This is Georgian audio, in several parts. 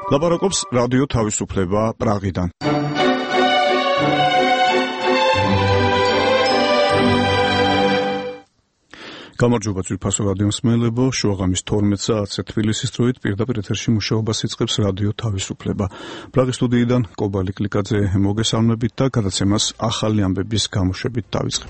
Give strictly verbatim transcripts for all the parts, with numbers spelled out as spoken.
ლაპარაკობს რადიო თავისუფლება პრაღიდან. გამარჯობა ძვირფასო რადიო მსმენელებო, შუაღამის თორმეტ საათზე თბილისის დროით პირდაპირ ეთერში მუშაობას იწყებს რადიო თავისუფლება. პრაღის სტუდიიდან კობალი კლიკაძე მოგესალმებით და გადაცემას ახალი ამბების გამოშვებით დავიწყებ.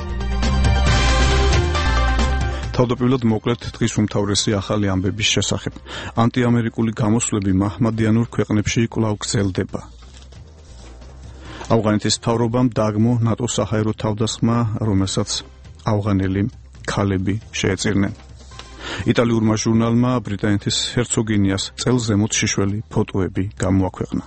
თავდაპირველად მოკლედ დღის უმთავრესი ახალი ამბების შესახებ. ანტიამერიკული გამოსვლები მაჰმადიანურ ქვეყნებში კვლავ გრძელდება. ავღანეთის მთავრობამ დაგმო ნატოს საჰაერო თავდასხმა, რომელსაც ავღანელი ქალები შეეწირნენ. იტალიურმა ჟურნალმა ბრიტანეთის ჰერცოგინიას წელს ზემოთ შიშველი ფოტოები გამოაქვეყნა.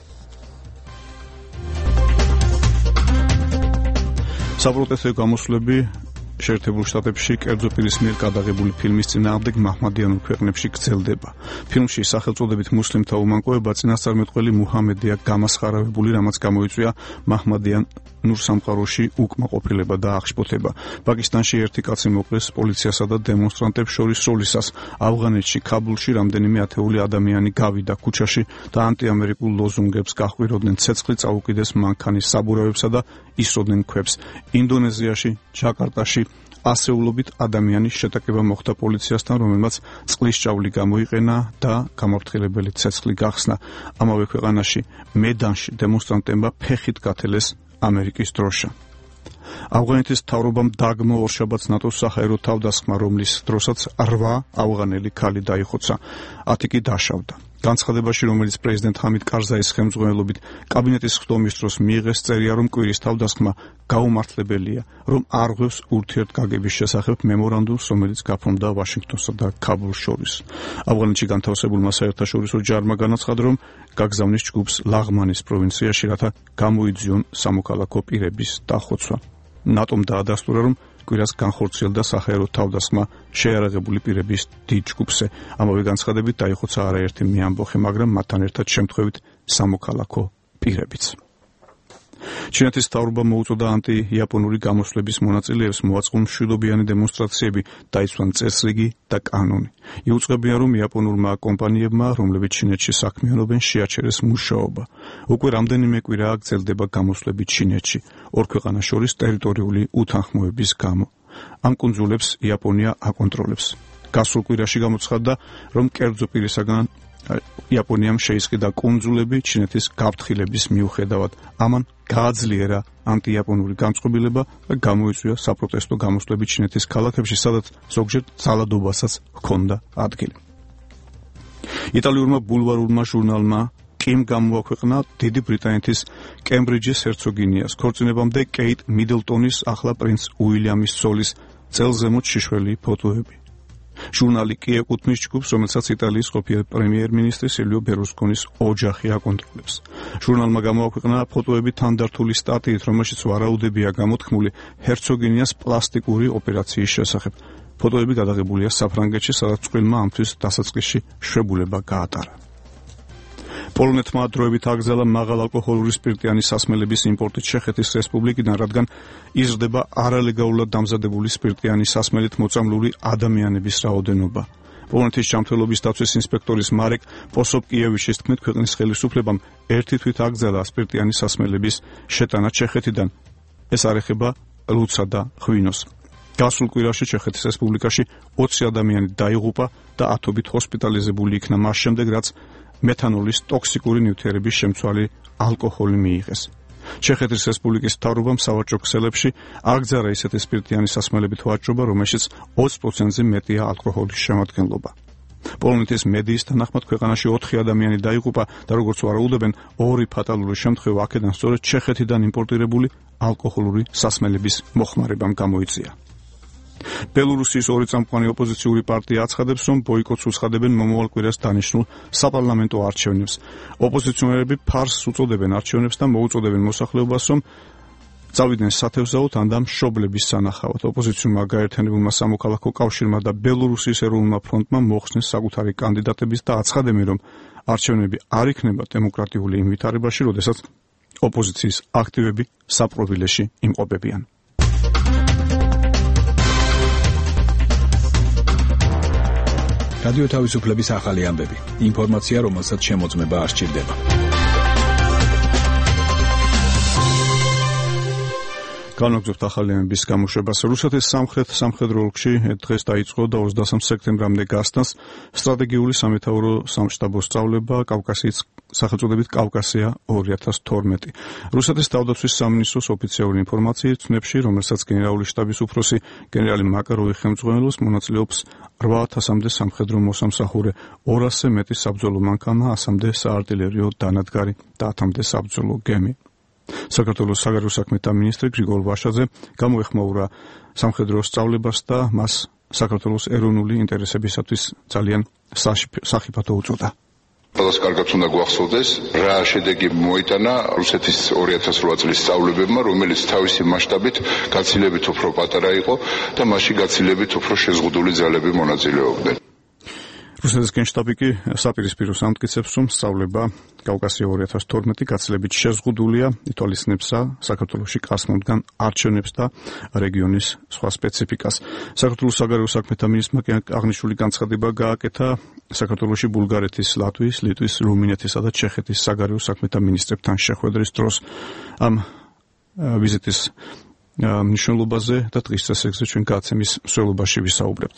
საპროტესტო გამოსვლები შეერთებულ შტატებში კერძო პირის მიერ გადაღებული ფილმის წინააღმდეგ მაჰმადიანურ ქვეყნებში გრძელდება. ფილმში სახელწოდებით მუსლიმთა უმანკოება წინასწარმეტყველი მუჰამედია გამასხარავებული, რამაც გამოიწვია მაჰმადიანურ სამყაროში უკმაყოფილება და აღშფოთება. პაკისტანში ერთი კაცი მოკლეს პოლიციასა და დემონსტრანტებს შორის სროლისას. ავღანეთში ქაბულში რამდენიმე ათეული ადამიანი გავიდა ქუჩაში და ანტიამერიკულ ლოზუნგებს გაჰყვიროდნენ. ცეცხლი წაუკიდეს მანქანის საბურავებსა და ისროდნენ ქვებს. ინდონეზიაში, ჯაკარტაში ასეულობით ადამიანის შეტაკება მოხდა პოლიციასთან, რომელმაც წყლის ჭავლი გამოიყენა და გამაფრთხილებელი ცეცხლი გახსნა. ამავე ქვეყანაში მედანში დემონსტრანტებმა ფეხით გათელეს ამერიკის დროშა. ავღანეთის მთავრობამ დაგმო ორშაბათს ნატოს საჰაერო თავდასხმა, რომლის დროსაც რვა ავღანელი ქალი დაიხოცა, ათი კი დაშავდა. განცხადებაში, რომელიც პრეზიდენტ ჰამიდ კარზაის ხელმძღვანელობით კაბინეტის ხდომის დროს მიიღეს, წერია, რომ კვირის თავდასხმა გაუმართლებელია, რომ არღვევს ურთიერთგაგების შესახებ მემორანდუმს, რომელიც გაფორმდა ვაშინგტონსა და ქაბულს შორის. ავღანეთში განთავსებულმა საერთაშორისო ჯარმა განაცხადა, რომ გაგზავნის ჯგუფს ლაღმანის პროვინციაში, რათა გამოიძიონ სამოქალაქო პირების დახოცვა. ნატომ დაადასტურა, რომ კვირას განხორციელდა საჰაერო თავდასხმა შეიარაღებული პირების დიდ ჯგუფზე. ამავე განცხადებით დაიხოცა არაერთი მეამბოხე, მაგრამ მათთან ერთად შემთხვევით სამოქალაქო პირებიც. ჩინეთის მთავრობამ მოუწოდა ანტი-იაპონური გამოსვლების მონაწილეებს მოაწყონ მშვიდობიანი დემონსტრაციები, დაიცვან წესრიგი და კანონი. იუწყებია, რომ იაპონურმა კომპანიებმა, რომლებიც ჩინეთში საქმიანობენ, შეაჩერეს მუშაობა. უკვე რამდენიმე კვირაა გრძელდება გამოსვლები ჩინეთში, ორ ქვეყანას შორის ტერიტორიული უთანხმოების გამო. ამ კუნძულებს იაპონია აკონტროლებს. გასულ კვირაში გამოცხადდა, რომ კერძო პირისაგან იაპონიამ შეისყიდა კუნძულები ჩინეთის გაფრთხილების მიუხედავად. ამან გააძლიერა ანტიიაპონური გამწყობილება და გამოიწვია საპროტესტო გამოსვლები ჩინეთის ქალაქებში, სადაც ზოგჯერ ძალადობასაც ჰქონდა ადგილი. იტალიურმა ბულვარულმა ჟურნალმა კიმ გამოაქვეყნა დიდი ბრიტანეთის კემბრიჯის ჰერცოგინიას ქორწინებამდე კეიტ მიდლტონის ახლა პრინც უილიამის ცოლის წელს ზემოთ შიშველი ფოტოები. ჟურნალი კი ეკუთვნის ჯგუფს, რომელსაც იტალიის ყოფილი პრემიერ-მინისტრი სილვიო ბერლუსკონის ოჯახი აკონტროლებს. ჟურნალმა გამოაქვეყნა ფოტოები თანდართული სტატიით, რომელშიც ვარაუდებია გამოთქმული ჰერცოგინიას პლასტიკური ოპერაციის შესახებ. ფოტოები გადაღებულია საფრანგეთში, სადაც წყვილმა ამთვის დასაწყისში შვებულება გაატარა. პოლონეთმა დროებით აკრძალა მაღალალკოჰოლური სპირტიანი სასმელების იმპორტით ჩეხეთის რესპუბლიკიდან, რადგან იზრდება არალეგალურად დამზადებული სპირტიანი სასმელით მოწამლული ადამიანების რაოდენობა. პოლონეთის ჯანმრთელობის დაცვის ინსპექტორის მარეკ პოსოპკიევიჩის თქმით, ქვეყნის ხელისუფლებამ ერთი თვით აკრძალა სპირტიანი სასმელების შეტანა ჩეხეთიდან. ეს არ ეხება ლუცსა და ღვინოს. გასულ კვირაში ჩეხეთის რესპუბლიკაში ოცი ადამიანი დაიღუპა და ათობით ჰოსპიტალიზებული იქნა მას შემდეგ, რაც მეთანოლის ტოქსიკური ნივთიერების შემცვალი ალკოჰოლი მიიღეს. ჩეხეთის რესპუბლიკის მთავრობამ სავაჭრო ქსელებში აკრძალა ისეთი სპირტიანი სასმელებით ვაჭრობა, რომელშიც ოცი პროცენტზე მეტია ალკოჰოლის შემადგენლობა. პოლონეთის მედიის თანახმად ქვეყანაში ოთხი ადამიანი დაიღუპა და როგორც ვარაუდობენ, ორი ფატალური შემთხვევა აქედან სწორედ ჩეხეთიდან იმპორტირებული ალკოჰოლური სასმელების მოხმარებამ გამოიწვია. ბელორუსიის ორი წამყვანი ოპოზიციური პარტია აცხადებს, რომ ბოიკოტს უცხადებენ მომავალ კვირას დანიშნულ საპარლამენტო არჩევნებს. ოპოზიციონერები ფარსს უწოდებენ არჩევნებს და მოუწოდებენ მოსახლეობას, რომ წავიდნენ სათევზაოდ ან და მშობლების სანახავად. ოპოზიციურმა გაერთიანებულმა სამოქალაქო კავშირმა და ბელორუსიის ეროვნულმა ფრონტმა მოხსნეს საკუთარი კანდიდატების და აცხადებენ, რომ არჩევნები არ იქნება დემოკრატიული იმ ვითარებაში, როდესაც ოპოზიციის აქტივები საპრობილეში იმყოფებიან. რადიო თავისუფლების ახალი ამბები. ინფორმაცია, რომელსაც შემოწმება არ სჭირდება. განვაგრძობთ ახალი ამბების გამოშვებას. რუსეთის სამხრეთ სამხედრო ოლქში დღეს დაიწყო და ოცდამეცე სექტემბრამდე გასტანს სტრატეგიული სამეთაურო სამშტაბო სწავლება კავკასიის სახელწოდებით კავკასია ორი ათას თორმეტი. რუსეთის თავდაცვის სამინისტროს ოფიციალური ინფორმაციით ცნებში, რომელსაც გენერალური შტაბის უფროსი გენერალი მაკაროვი ხელმძღვანელობს, მონაწილეობს რვა ათასამდე სამხედრო მოსამსახურე, ორასზე მეტი საბრძოლო მანქანა, ასამდე საარტილერიო დანადგარი და ათამდე საბრძოლო გემი. საქართველოს საგარეო საქმეთა მინისტრი გრიგოლ ვაშაძე გამოეხმაურა სამხედრო სწავლებას და მას საქართველოს ეროვნული ინტერესებისათვის ძალიან სახიფათო უწოდა. ყველას კარგად უნდა გვახსოვდეს, რა შედეგი მოიტანა რუსეთის ორი ათას რვა წლის სწავლებებმა, რომელიც თავისი მასშტაბით გაცილებით უფრო პატარა იყო და მასში გაცილებით უფრო შეზღუდული ძალები მონაწილეობდნენ. რუსეთის გენშტაბი კი საპირისპიროს ამტკიცებს, რომ სწავლება კავკასია ორი ათას თორმეტი გაცილებით შეზღუდულია, ითვალისწინებსა საქართველოში კასმომდგან არჩევნებს და რეგიონის სხვა სპეციფიკას. საქართველოს საგარეო საქმეთა მინისტრმა აღნიშნული განცხადება გააკეთა საქართველოში ბულგარეთის, ლატვიის, ლიტვის, რუმინეთისა და ჩეხეთის საგარეო საქმეთა მინისტრებთან შეხვედრის დროს. ამ ვიზიტის მნიშვნელობაზე და დღის წესრიგზე ჩვენ გადაცემის მსვლელობაში ვისაუბრებთ.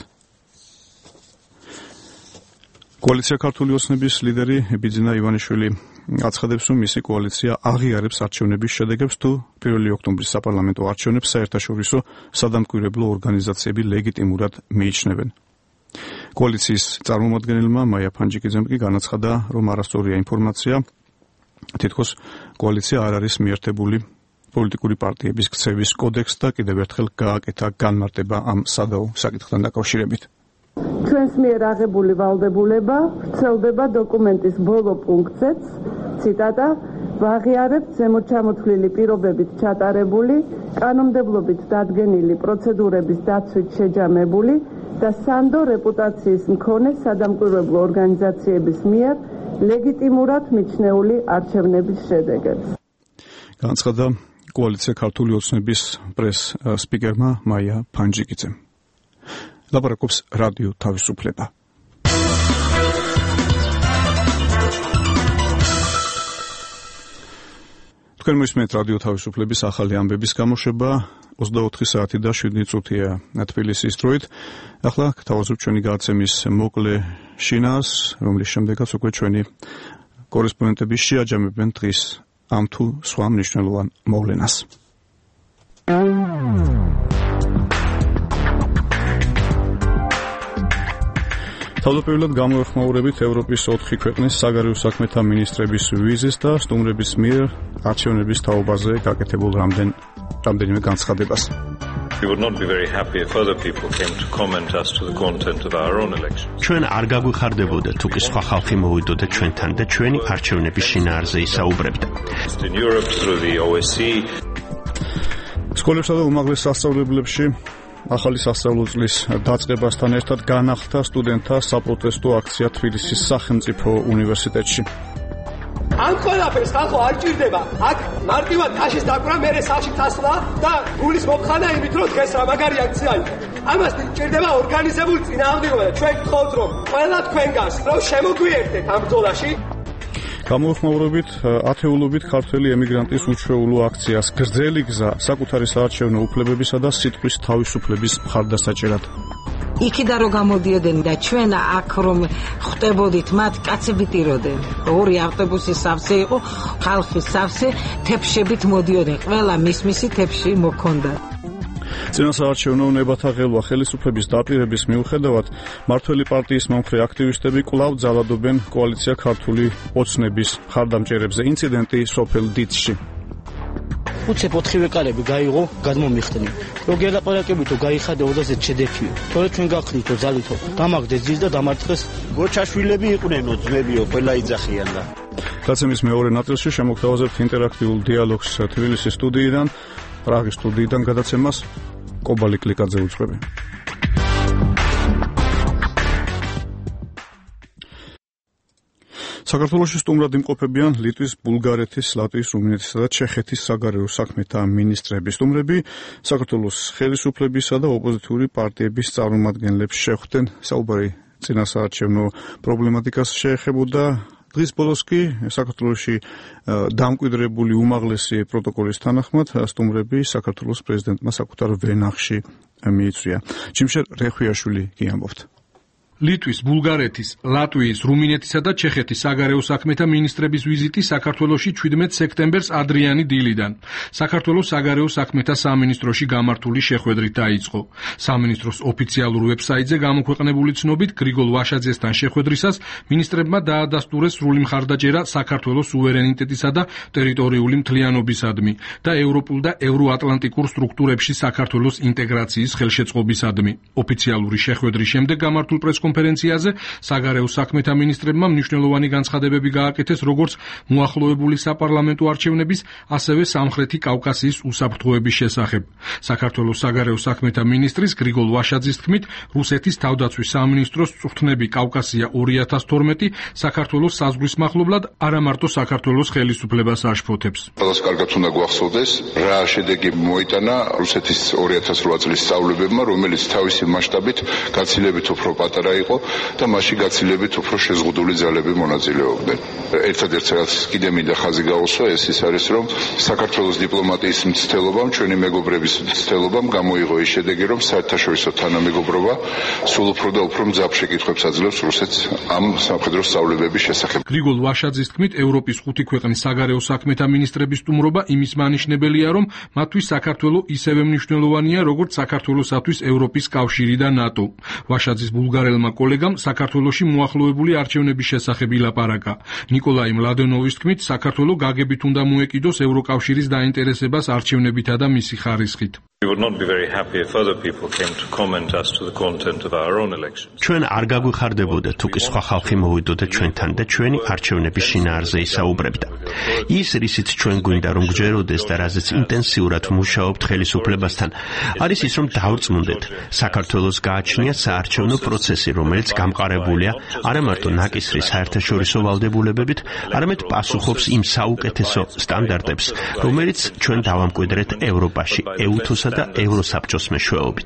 კოალიცია ქართული ოცნების ლიდერი ბიძინა ივანიშვილი აცხადებს, რომ მისი კოალიცია აღიარებს არჩევნების შედეგებს, თუ პირველი ოქტომბრის საპარლამენტო არჩევნებს საერთაშორისო სადამკვირვებლო ორგანიზაციები ლეგიტიმურად მიიჩნევენ. კოალიციის წარმომადგენელმა მაია ფანჯიკიძემ კი განაცხადა, რომ არასწორია ინფორმაცია, თითქოს კოალიცია არ არის მიერთებული პოლიტიკური პარტიების ქცევის კოდექსს და კიდევ ერთხელ გააკეთა განმარტება ამ სადაო საკითხთან დაკავშირებით. ჩვენს მიერ აღებული ვალდებულება ვრცელდება დოკუმენტის ბოლო პუნქტზეც, ციტატა, ვაღიარებთ ზემოთ ჩამოთვლილი პირობებით ჩატარებული, კანონმდებლობით დადგენილი პროცედურების დაცვით შეჯამებული და სანდო რეპუტაციის მქონე სადამკვირვებლო ორგანიზაციების მიერ ლეგიტიმურად მიჩნეული არჩევნების შედეგებს. განაცხადა კოალიცია ქართული ოცნების პრეს სპიკერმა მაია ფანჯიკიძემ. ლაპარაკობს რადიო თავისუფლება. თქვენ მოისმენთ რადიო თავისუფლების ახალი ამბების გამოშვება ოცდაოთხი საათი და შვიდი წუთია თბილისის დროით. ახლა გთავაზობთ ჩვენი გადაცემის მოკლე შინაარს, რომლის შემდეგაც უკვე ჩვენი კორესპონდენტები შეაჯამებენ დღის ამ თუ სხვა მნიშვნელოვან მოვლენას. თავდაპირველად გამოეხმაურებით ევროპის ოთხი ქვეყნის საგარეო საქმეთა მინისტრების ვიზის და სტუმრების მიერ არჩევნების თაობაზე გაკეთებულ რამდენ რამდენიმე განცხადებას. We would not be very happy if other people came to comment as to the content of our own elections. ჩვენ არ გაგვიხარდებოდა თუ კი სხვა ხალხი მოვიდოდა ჩვენთან და ჩვენი არჩევნების შინაარზე ისაუბრებდა. In Europe through the O S C. სკოლებსა და უმაღლეს სასწავლებლებში ახალი სასწავლო წლის დაწყებასთან ერთად განახლდა სტუდენტთა საპროტესტო აქცია თბილისის სახელმწიფო უნივერსიტეტში. ამ ყველაფერს ხალხო არ ჭირდება. აქ მარტივად თაშის დაკვრა, მერე სახლში თასლა და გულის მოხანა იმით, რომ დღეს რა მაგარი აქცია იყო. ამას ჭირდება ორგანიზებული წინააღმდეგობა და ჩვენ გთხოვთ, რომ ყველა თქვენგანს რომ შემოგვიერთდეთ ამ ბრძოლაში. გამოეხმაურებით ათეულობით ქართველი ემიგრანტის უჩვეულო აქციას გრძელი გზა საკუთარი საარჩევნო უფლებებისა და სიტყვის თავისუფლების მხარდასაჭერად. იქიდან რომ გამოდიოდნენ და ჩვენ აქ რომ ხვდებოდით მათ კაცები ტიროდნენ. ორი ავტობუსის სავსე იყო, ხალხის სავსე, თეფშებით მოდიოდნენ. ყველა მის-მისი თეფში მოქონდა. წინასაარჩევნო ნებათა ღელვა ხელისუფლების დაპირების მიუხედავად მართველი პარტიის მომხრე აქტივისტები კვლავ ძალადობენ კოალიცია ქართული ოცნების მხარდამჭერებზე. ინციდენტი სოფელ დიცში. უცებ ოთხივე კარები გაიღო, გადმომიხდნენ. რო გელაპარაკებითო გაიხადა ოცდაათი შედეგიო. თორე ჩვენ გახდითო ძალითო, დამაგდეს ძილს და დამარცხეს. გოჩაშვილები იყვნენო, ძმებიო, ყველა იძახიან და. გადაცემის მეორე ნაწილში შემოგთავაზებთ ინტერაქტიულ დიალოგს თბილისის სტუდიიდან, პრაღის სტუდიიდან გადაცემას კობალი კლიკაძე უძღვები. საქართველოში სტუმრად იმყოფებიან ლიტვის, ბულგარეთის, ლატვიის, რუმინეთისა და ჩეხეთის საგარეო საქმეთა მინისტრები. სტუმრები საქართველოს ხელისუფლებისა და ოპოზიციური პარტიების წარმომადგენლებს შეხვდნენ. საუბარი წინასაარჩევნო პრობლემატიკას შეეხებოდა. დღის ბოლოს კი საქართველოში დამკვიდრებული უმაღლესი პროტოკოლის თანახმად სტუმრები საქართველოს პრეზიდენტმა საკუთარ ვენახში მიიწვია. ჯიმშერ რეხვიაშვილი კი ამბობთ. ლიტვის, ბულგარეთის, ლატვიის, რუმინეთისა და ჩეხეთის საგარეო საქმეთა მინისტრების ვიზიტი საქართველოში ჩვიდმეტ სექტემბერს ადრიანი დილიდან საქართველოს საგარეო საქმეთა სამინისტროში გამართული შეხვედრით დაიწყო. სამინისტროს ოფიციალურ ვებსაიტზე გამოქვეყნებული ცნობით გრიგოლ ვაშაძესთან შეხვედრისას მინისტრებმა დაადასტურეს სრული მხარდაჭერა საქართველოს სუვერენიტეტისა და ტერიტორიული მთლიანობისადმი და ევროპულ და ევროატლანტიკურ სტრუქტურებში საქართველოს ინტეგრაციის ხელშეწყობისადმი. ოფიციალური შეხვედრის შემდეგ გამართულ პრეს კონფერენციაზე საგარეო საქმეთა მინისტრებმა მნიშვნელოვანი განცხადებები გააკეთეს როგორც მოახლოებული საპარლამენტო არჩევნების, ასევე სამხრეთი კავკასიის უსაფრთხოების შესახებ. საქართველოს საგარეო საქმეთა მინისტრის გრიგოლ ვაშაძის თქმით, რუსეთის თავდაცვის სამინისტროს წვრთნები კავკასია ორი ათას თორმეტი საქართველოს საზღვრის მახლობლად არა მარტო საქართველოს ხელისუფლებას აშფოთებს. ყველას კარგად უნდა გვახსოვდეს, რა შედეგი მოიტანა რუსეთის ორი ათას რვა წლის სწავლებებმა, რომელიც თავისი მასშტაბით გაცილებით უფრო პატარა იყო და მასში გაცილებით უფრო შეზღუდული ძალები მონაწილეობდნენ. ერთადერთი რაც კიდე მინდა ხაზი გაუსვა, ეს ის არის, რომ საქართველოს დიპლომატიის მცდელობამ, ჩვენი მეგობრების მცდელობამ გამოიღო ის შედეგი, რომ საერთაშორისო თანამეგობრობა სულ უფრო და უფრო მძაფ შეკითხვებს აძლევს რუსეთს ამ სამხედრო სწავლებების შესახებ. გრიგოლ ვაშაძის თქმით, ევროპის ხუთი ქვეყნის საგარეო საქმეთა მინისტრების სტუმრობა იმის მანიშნებელია, რომ მათთვის საქართველო ისევე მნიშვნელოვანია, როგორც საქართველოსათვის ევროპის კავშირი და ნატო. ვაშაძის ბულგარელმა კოლეგამ საქართველოში მოახლოებული არჩევნების შესახებ ილაპარაკა. ნიკოლაი მლადენოვის თქმით, საქართველო გაგებით უნდა მოეკიდოს ევროკავშირის დაინტერესებას არჩევნებითა და მისი ხარისხით. We would not be very happy if other people came to comment as to the content of our own elections. ჩვენ არ გაგვიხარდებოდა თუ კი სხვა ხალხი მოვიდოდა ჩვენთან და ჩვენი არჩევნების შინაარზე ისაუბრებდა. ის რისიც ჩვენ გვინდა რომ გჯეროდეს და რაზეც ინტენსიურად მუშაობთ ხელისუფლებასთან, არის ის რომ დავრწმუნდეთ საქართველოს გააჩნია საარჩევნო პროცესი, რომელიც გამყარებულია არა მარტო ნაკისრის საერთაშორისო ვალდებულებებით, არამედ პასუხობს იმ საუკეთესო სტანდარტებს, რომელიც ჩვენ დავამკვიდრეთ ევროპაში, ეუთოსა და ევროსაბჭოს მეშვეობით.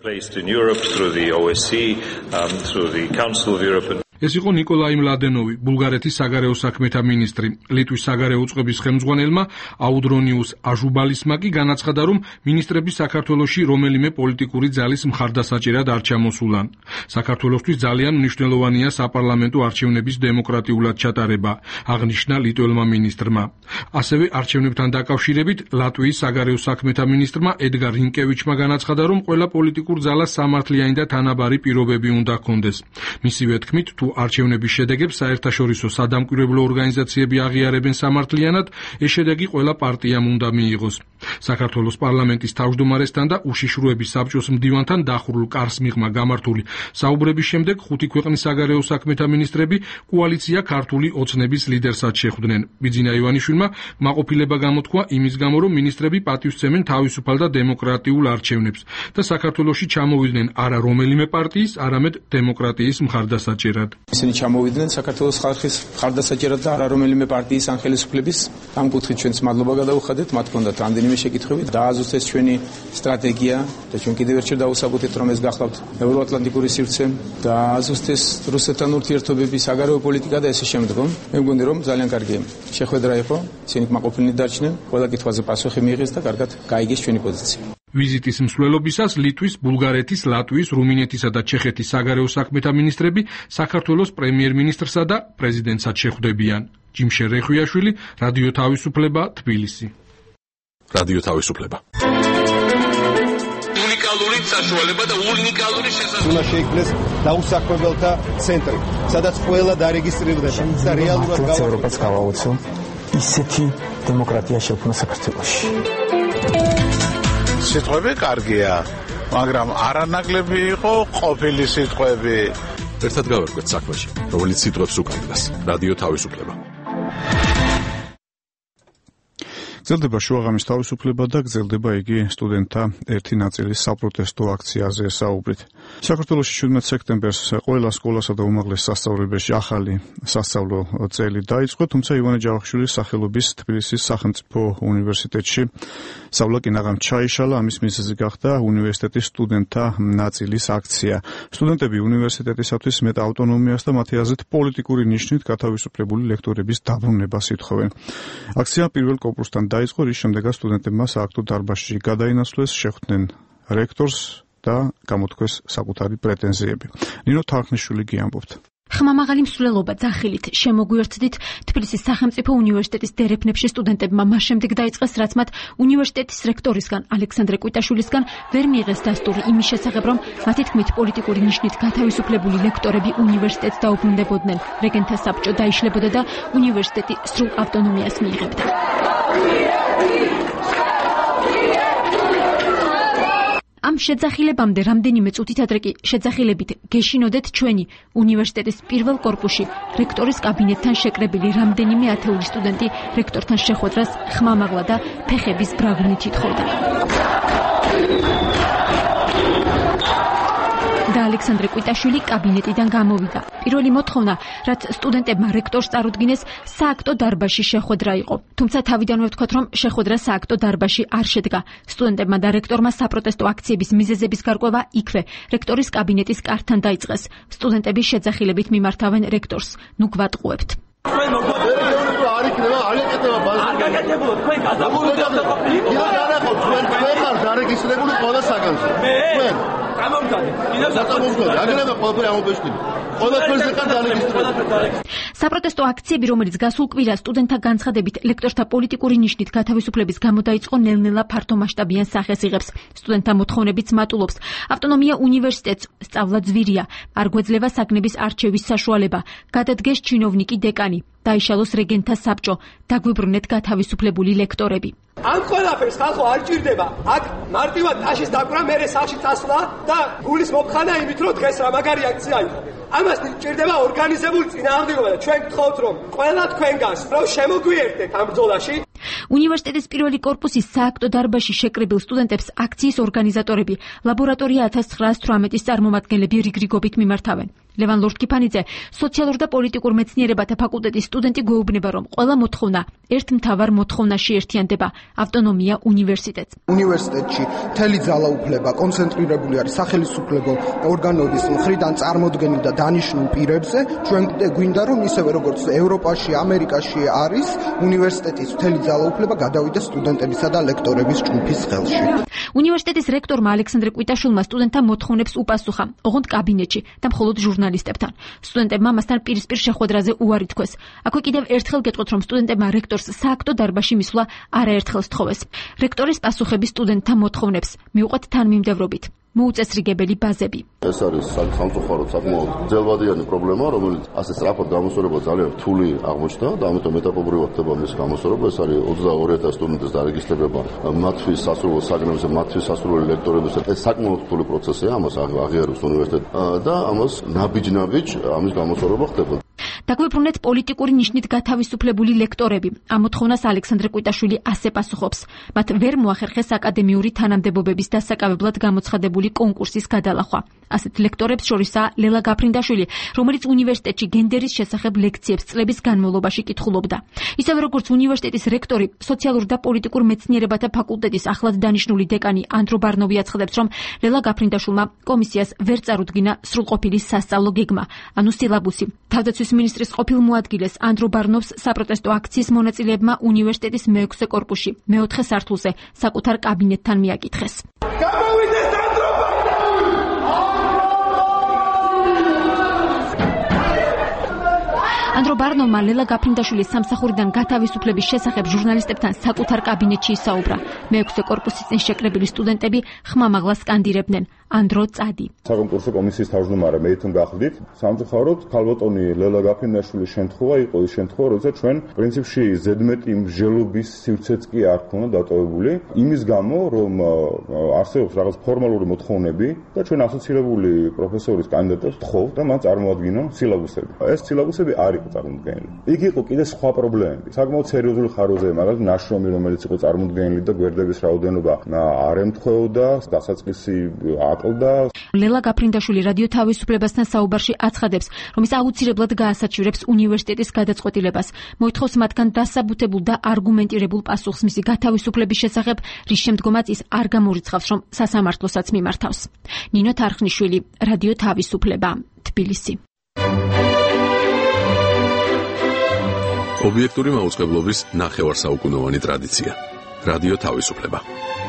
ეს იყო ნიკოლაი მლადენოვი, ბულგარეთის საგარეო საქმეთა მინისტრი. ლიტვის საგარეო უწყების ხელმძღვანელმა აუდრონიუს აჟუბალისმა კი განაცხადა, რომ მინისტრები საქართველოში რომელიმე პოლიტიკური ძალის მხარდასაჭერად არ ჩამოსულან. საქართველოსთვის ძალიან მნიშვნელოვანია საპარლამენტო არჩევნების დემოკრატიულად ჩატარება, აღნიშნა ლიტველმა მინისტრმა. ასევე არჩევნებთან დაკავშირებით ლატვიის საგარეო საქმეთა მინისტრმა ედგარ რინკევიჩმა განაცხადა, რომ ყველა პოლიტიკურ ძალას სამართლიანი და თანაბარი პირობები უნდა ჰქონდეს. მისივე თქმით, თუ არჩევნების შედეგებს საერთაშორისო სადამკვირვებლო ორგანიზაციები აღიარებენ სამართლიანად, ეს შედეგი ყველა პარტიამ უნდა მიიღოს. საქართველოს პარლამენტის თავმჯდომარესთან და უშიშროების საბჭოს მდივანთან დახურულ კარს მიღმა გამართული საუბრების შემდეგ ხუთი ქვეყნის საგარეო საქმეთა მინისტრები კოალიცია ქართული ოცნების ლიდერსად შეხვდნენ. ბიძინა ივანიშვილმა მაყოფილება გამოთქვა იმის გამო, რომ მინისტრები პატივსცემენ თავისუფალ და დემოკრატიულ არჩევნებს და საქართველოში ჩამოვიდნენ არა რომელიმე პარტიის, არამედ დემოკრატიის მხარდასაჭერად. ისინი ჩამოვიდნენ საქართველოს ხალხის მხარდასაჭერად და არა რომელიმე პარტიის ან ხელისუფლების. ამ კუთხით ჩვენც მადლობა გადავუხადეთ, მათ ჰქონდათ რამდენიმე შეკითხვები, დააზუსტეს ჩვენი სტრატეგია და ჩვენ კიდევ ერთხელ დავუსაბუთეთ, რომ ეს გახლავთ ევროატლანტიკური სივრცე, დააზუსტეს რუსეთთან ურთიერთობები, საგარეო პოლიტიკა და ესე შემდგომ. მე მგონი, რომ ძალიან კარგი შეხვედრა იყო, ისინი კმაყოფილნი დარჩნენ, ყველა კითხვაზე პასუხი მიიღეს და კარგად გაიგეს ჩვენი პოზიცია. ვიზიტის მსვლელობისას ლიტვის, ბულგარეთის, ლატვიის, რუმინეთისა და ჩეხეთის საგარეო საქმეთა მინისტრები საქართველოს პრემიერ-მინისტრსა და პრეზიდენტსაც შეხვდებიან. ჯიმშერ რეხვიაშვილი, რადიო თავისუფლება, თბილისი. რადიო თავისუფლება. უნიკალური საშუალება და უნიკალური შესაძლებლობა. უნდა შეიქმნეს დაუსაქმებელთა ცენტრი, სადაც ყველა დარეგისტრირდება და რეალურად ევროპას გავაუწევ ისეთი დემოკრატია შექმნა საქართველოში. სიტყვები კარგია, მაგრამ არანაკლები იყო ყოფილი სიტყვები. ერთად გავერკვეთ საქმეში, რომელიც სიტყვებს უკან დგას. რადიო თავისუფლება. გრძელდება შუაღამის თავისუფლება და გრძელდება იგი სტუდენტთა ერთი ნაწილის საპროტესტო აქციაზე საუბრით. საქართველოში შვიდმეტ სექტემბერს ყველა სკოლასა და უმაღლეს სასწავლებელში ახალი სასწავლო წელი დაიწყო, თუმცა ივანე ჯავახიშვილის სახელობის თბილისის სახელმწიფო უნივერსიტეტში სწავლა კინაღამ ჩაიშალა. ამის მიზეზი გახდა უნივერსიტეტის სტუდენტთა ნაწილის აქცია. სტუდენტები უნივერსიტეტისათვის მეტ ავტონომიას და მათი აზრით პოლიტიკური ნიშნით გათავისუფლებული ლექტორების დაბრუნებას ითხოვენ. აქცია პირველ კორპუსთან დაიწყო, რის შემდეგაც სტუდენტებმა სააქტო დარბაზში გადაინაცვლეს, შეხვდნენ რექტორს და გამოთქვეს საკუთარი პრეტენზიები. ნინო თარხნიშვილი გიამბობთ. ხმამაღალი მსვლელობა ძახილით შემოგვიერთდით თბილისის სახელმწიფო უნივერსიტეტის დერეფნებში სტუდენტებმა მას შემდეგ დაიწყეს, რაც მათ უნივერსიტეტის რექტორისგან ალექსანდრე კვიტაშვილისგან ვერ მიიღეს დასტური იმის შესახებ, რომ მათი თქმით პოლიტიკური ნიშნით გათავისუფლებული ლექტორები უნივერსიტეტს დაუბრუნდებოდნენ, რეგენთა საბჭო დაიშლებოდა და უნივერსიტეტი სრულ ავტონომიას მიიღებდა. ამ შეძახილებამდე რამდენიმე წუთით ადრე კი შეძახილებით გეშინოდეთ ჩვენი უნივერსიტეტის პირველ კორპუსში რექტორის კაბინეტთან შეკრებილი რამდენიმე ათეული სტუდენტი რექტორთან შეხვედრას ხმამაღლა და ფეხების ბრაგვნით ითხოვდა. და ალექსანდრე კვიტაშვილი კაბინეტიდან გამოვიდა. პირველი მოთხოვნა, რაც სტუდენტებმა რექტორს წარუდგინეს, სააქტო დარბაზში შეხვედრა იყო. თუმცა თავიდანვე ვთქვათ, რომ შეხვედრა სააქტო დარბაზში არ შედგა. სტუდენტებმა და რექტორმა საპროტესტო აქციების მიზეზების გარკვევა იქვე, რექტორის კაბინეტის კართან დაიწყეს. სტუდენტები შეძახილებით მიმართავენ რექტორს. ნუ გვატყუებთ. თქვენ მოგვაწევთ არ იქნება არ ეკეთება ბაზარი. არ გაკეთებულო თქვენ გაზაფხულობთ ყოფილიყო. იარაღო თქვენ თქვენ არ დარეგისტრირებული ყველა საგანზე. თქვენ გამომგადეთ. კიდევ გამომგადეთ. აგრეთვე ყველაფერი ამობეშტილი. ყველაფერს ეხარ დარეგისტრირებული. საპროტესტო აქციები, რომელიც გასულ კვირას სტუდენტთა განცხადებით ლექტორთა პოლიტიკური ნიშნით გათავისუფლების გამო დაიწყო, ნელ-ნელა ფართომასშტაბიან სახეს იღებს. სტუდენტთა მოთხოვნებიც მატულობს. ავტონომია უნივერსიტეტს, სწავლა ძვირია, არ გვეძლება საგნების არჩევის საშუალება, გადადგეს ჩინოვნიკი დეკანი, დაიშალოს რეგენთა საბჭო, დაგვიბრუნეთ გათავისუფლებული ლექტორები. ამ ყველაფერს ხალხო არ ჭირდება. აქ მარტივად ტაშის დაკვრა, მერე სახლში წასვლა და გულის მოხანა იმით, რომ დღეს რა მაგარი აქცია იყო. ამას ჭირდება ორგანიზებული წინააღმდეგობა და ჩვენ გთხოვთ, რომ ყველა თქვენგანს რომ შემოგვიერთდეთ ამ ბრძოლაში. უნივერსიტეტის პირველი კორპუსის სააქტო დარბაზში შეკრებილ სტუდენტებს აქციის ორგანიზატორები ლაბორატორია ათას ცხრაას თვრამეტის წარმომადგენლები რიგრიგობით მიმართავენ. ლევან ლორთქიფანიძე, სოციალურ და პოლიტიკურ მეცნიერებათა ფაკულტეტის სტუდენტი გვეუბნება, რომ ყველა მოთხოვნა ერთ მთავარ მოთხოვნაში ერთიანდება: ავტონომია უნივერსიტეტს. უნივერსიტეტში მთელი ძალაუფლება კონცენტრირებული არის სახელმწიფო ორგანოების მხრიდან წარმოდგენილ და დანიშნულ პირებზე. ჩვენ გვინდა, რომ ისევე როგორც ევროპაში, ამერიკაში არის, უნივერსიტეტის მთელი ძალაუფლება გადავიდა სტუდენტებისა და ლექტორების ჯგუფის ხელში. უნივერსიტეტის რექტორმა ალექსანდრე კვიტაშვილმა სტუდენტთა მოთხოვნებს უპასუხა, ოღონდ კაბინეტში და მხოლოდ ჟურნალისტებთან. სტუდენტებმა მასთან პირისპირ შეხვედრაზე უარი თქვეს. აქვე კიდევ ერთხელ გეტყვით, რომ სტუდენტებმა რექტორს სააქტო დარბაზში მისვლა არაერთხელ სთხოვეს. რექტორის პასუხები სტუდენტთა მოთხოვნებს მიუყვეთ თანმიმდევრობით. მოუწესრიგებელი ბაზები. ეს არის სამწუხაროდ საკმაოდ ძელვადიანი პრობლემა, რომელიც ასე სწრაფად გამოსწორება ძალიან რთული აღმოჩნდა და ამიტომ ეტაპობრივად ხდება მის გამოსწორება. ეს არის ოცდაორი ათასი სტუდენტის დარეგისტრირება მათთვის სასურველ საგნებზე, მათთვის სასურველი ლექტორების. ეს საკმაოდ რთული პროცესია, ამას აღიარებს უნივერსიტეტი და ამას ნაბიჯ-ნაბიჯ ამის გამოსწორება ხდება. დაგვიბრუნეთ პოლიტიკური ნიშნით გათავისუფლებული ლექტორები. ამ მოთხოვნას ალექსანდრე კვიტაშვილი ასე პასუხობს. მათ ვერ მოახერხეს აკადემიური თანამდებობების დასაკავებლად გამოცხადებული კონკურსის გადალახვა. ასეთ ლექტორებს შორისაა ლელა გაფრინდაშვილი, რომელიც უნივერსიტეტში გენდერის შესახებ ლექციებს წლების განმავლობაში კითხულობდა. ისევე როგორც უნივერსიტეტის რექტორი, სოციალურ და პოლიტიკურ მეცნიერებათა ფაკულტეტის ახლად დანიშნული დეკანი ანდრო ბარნოვი აცხადებს, რომ ლელა გაფრინდაშვილმა კომისიას ვერ წარუდგინა სრულყოფილი სასწავლო გეგმა, ანუ სილაბუსი. თავდაცვის მინისტრის ყოფილ მოადგილეს ანდრო ბარნოვს საპროტესტო აქციის მონაწილეებმა უნივერსიტეტის მეექვსე კორპუსში, მეოთხე სართულზე, საკუთარ კაბინეტთან მიაკითხეს. გამოვიდეთ ანდრო ანდრო ბარნოვმა ლელა გაფრინდაშვილის სამსახურიდან გათავისუფლების შესახებ ჟურნალისტებთან საკუთარ კაბინეტში ისაუბრა. მეექვსე კორპუსის წინ შეკრებილი სტუდენტები ხმამაღლა სკანდირებდნენ: ანდრო წადი. საკონკურსო კომისიის თავმჯდომარე მე თვითონ გახლდით. სამწუხაროდ ქალბატონი ლელა გაფრინდაშვილის შემთხვევა იყო ის შემთხვევა, როცა ჩვენ პრინციპში ზედმეტი მსჯელობის სივრცეც კი არ ქონდა დატოვებული, იმის გამო, რომ არსებობს რაღაც ფორმალური მოთხოვნები და ჩვენ ასოცირებული პროფესორის კანდიდატებს ვთხოვ და მათ წარმოადგინონ სილაბუსები. ეს სილაბუსები არ იყო წარმოდგენილი. იქ იყო კიდე სხვა პრობლემები. საკმაოდ სერიოზული ხაროზე, მაგალითად ნაშრომი, რომელიც იყო წარმოდგენილი და გვერდების რაოდენობა არ ემთხვეოდა, დასაწყისი აკლდა. ლელა გაფრინდაშვილი რადიო თავისუფლებასთან საუბარში აცხადებს, რომ ის აუცილებლად გაასაჩივრებს უნივერსიტეტის გადაწყვეტილებას, მოითხოვს მათგან დასაბუთებულ და არგუმენტირებულ პასუხს მისი გათავისუფლების შესახებ, რის შემდგომაც ის არ გამორიცხავს, რომ სასამართლოსაც მიმართავს. ნინო თარხნიშვილი, რადიო თავისუფლება, თბილისი. ობიექტური მაუწყებლობის ნახევარსაუკუნოვანი ტრადიცია. რადიო თავისუფლება.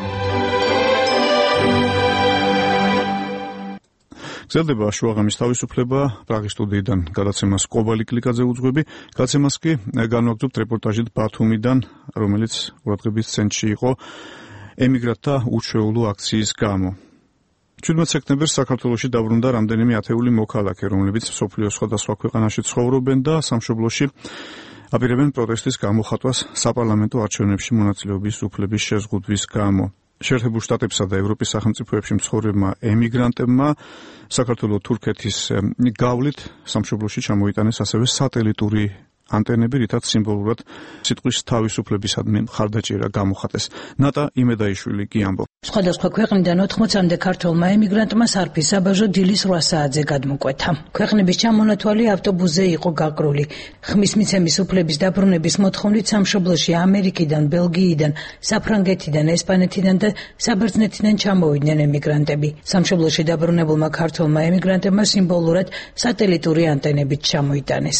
გრძელდება შუაღამის თავისუფლება, პრაღის სტუდიიდან გადაცემას კობალი კლიკაძე უძღვები, გადაცემას კი განვაგრძობთ რეპორტაჟით ბათუმიდან, რომელიც ყურადღების ცენტრში იყო ემიგრანტთა უჩვეულო აქციის გამო. შვიდმეტ სექტემბერს საქართველოში დაბრუნდა რამდენიმე ათეული მოქალაქე, რომლებიც მსოფლიოს სხვადასხვა ქვეყანაში ცხოვრობენ და სამშობლოში აპირებენ პროტესტის გამოხატვას საპარლამენტო არჩევნებში მონაწილეობის უფლების შეზღუდვის გამო. შეერთებულ შტატებსა და ევროპის სახელმწიფოებში მცხოვრებმა ემიგრანტებმა საქართველოს თურქეთის გავლით სამშობლოში ჩამოიტანეს ასევე სატელიტური ანტენები, რითაც სიმბოლურად სიტყვის თავისუფლებისადმი მხარდაჭერა გამოხატეს. ნატა იმედაიშვილი კი ამბობს. სხვადასხვა ქვეყნიდან ოთხმოცამდე ქართველმა ემიგრანტმა სარფის საბაჟო დილის რვა საათზე გადმოკვეთა. ქვეყნების ჩამონათვალი ავტობუსზე იყო გაკრული. ხმის მიცემის უფლების დაბრუნების მოთხოვნით სამშობლოში ამერიკიდან, ბელგიიდან, საფრანგეთიდან, ესპანეთიდან და საბერძნეთიდან ჩამოვიდნენ ემიგრანტები. სამშობლოში დაბრუნებულმა ქართველმა ემიგრანტებმა სიმბოლურად სატელიტური ანტენებით ჩამოიტანეს.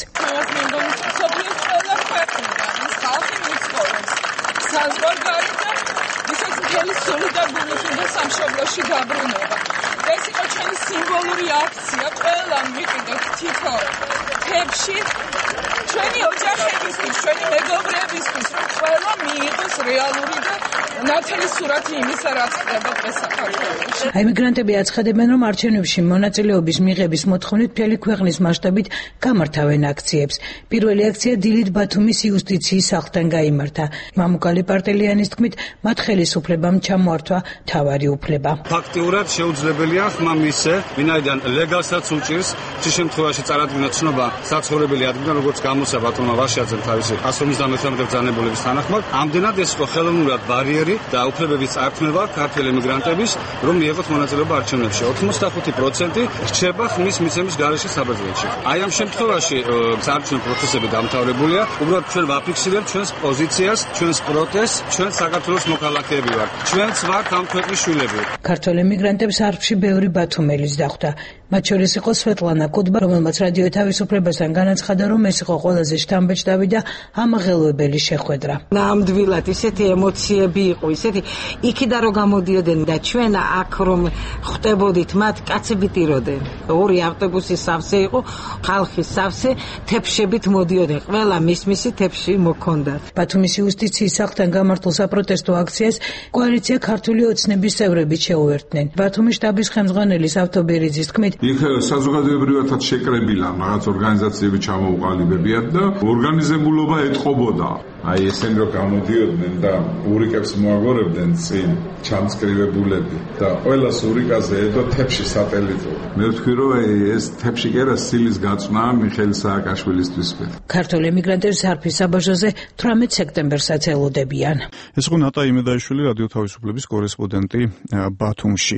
სამშობლოში დაბრუნება. ეს იყო ჩვენი სიმბოლური აქცია, ყველამ ვიყიდოთ თითო თებში, ჩვენი ოჯახებისთვის, ჩვენი მეგობრებისთვის, რომ ყველა მიიღოს რეალური და ნათელი სურათი იმისა, რაც ხდება დღეს საქართველოში. ემიგრანტები აცხადებენ, რომ არჩევნებში მონაწილეობის მიღების მოთხოვნით მთელი ქვეყნის მასშტაბით გამართავენ აქციებს. პირველი აქცია დილით ბათუმის იუსტიციის სახლთან გაიმართა. მამუკალი პარტელიანის თქმით, მათ ხელისუფლებამ ჩამოართვა თავარი უფლება. ფაქტიურად შეუძლებელია ხმა მისცე, ვინაიდან ლეგალსაც უჭირს, ცის შემთხვევაში წარადგინა ცნობა საცხოვრებელი ადგილიდან, როგორც გამოსა ბატონმა ვაშიაძემ თავისი εκατს ორმოცდამეცხრამეტე ბრძანებულების თანახმად, ამდენად ეს იყო ხელოვნურად ბარიერი და უფლებების წარქმევა ქართველ ემიგრანტების, რომ მიიღოთ მონაწილეობა არჩევნებში. ოცდახუთი პროცენტი რჩება ხმის მიცემის გარეშე საბერძნეთში. აი ამ შემთხვევაში საარჩევნო პროცესები დამთავრებულია. უბრალოდ ჩვენ ვაფიქსირებთ ჩვენს პოზიციას, ჩვენს პროტესტს, ჩვენ საქართველოს მოქალაქეები ვართ. ჩვენც ვართ ამ ქვეყნის შვილები. ქართველ ემიგრანტებს არხში ბევრი ბათუმელის დახვდა. მათ შორის იყო სვეტლანა კუდბა, რომელმაც რადიო თავისუფლებასთან განაცხადა, რომ ეს იყო ყველაზე შთამბეჭდავი და ამაღელვებელი შეხვედრა. ნამდვილად ისეთი ემოციები იყო, ისეთი იქიდან რომ გამოდიოდნენ და ჩვენ აქ რომ ხვდებოდით მათ კაცები ტიროდნენ. ორი ავტობუსი სავსე იყო, ხალხი სავსე, თეფშებით მოდიოდნენ. ყველა მის-მისი თეფში მოქონდათ. ბათუმის იუსტიციის სახლთან გამართულ საპროტესტო აქციას კოალიცია ქართული ოცნების წევრები შეუერთდნენ. ბათუმის შტაბის ხელმძღვანელის ავტობერიძის თქმით, იქ საზოგადოებრივადაც შეკრებილა რაღაც ორგანიზაციები ჩამოუყალიბებიათ და ორგანიზებულობა ეთყობოდა. აი ესენი რომ გამოდიოდნენ და ურიკებს მოაგორებდნენ წინ ჩამწკრივებულები და ყველას ურიკაზე ედო თებში სატელიტური. მე ვთქვი რომ ეს თებში კი არა სილის გაწვნა მიხეილ სააკაშვილისთვის. ქართულ ემიგრანტებს სარფის საბაჟოზე თვრამეტ სექტემბერსაც ელოდებიან. ეს იყო ნატა იმედაიშვილი, რადიო თავისუფლების კორესპონდენტი ბათუმში.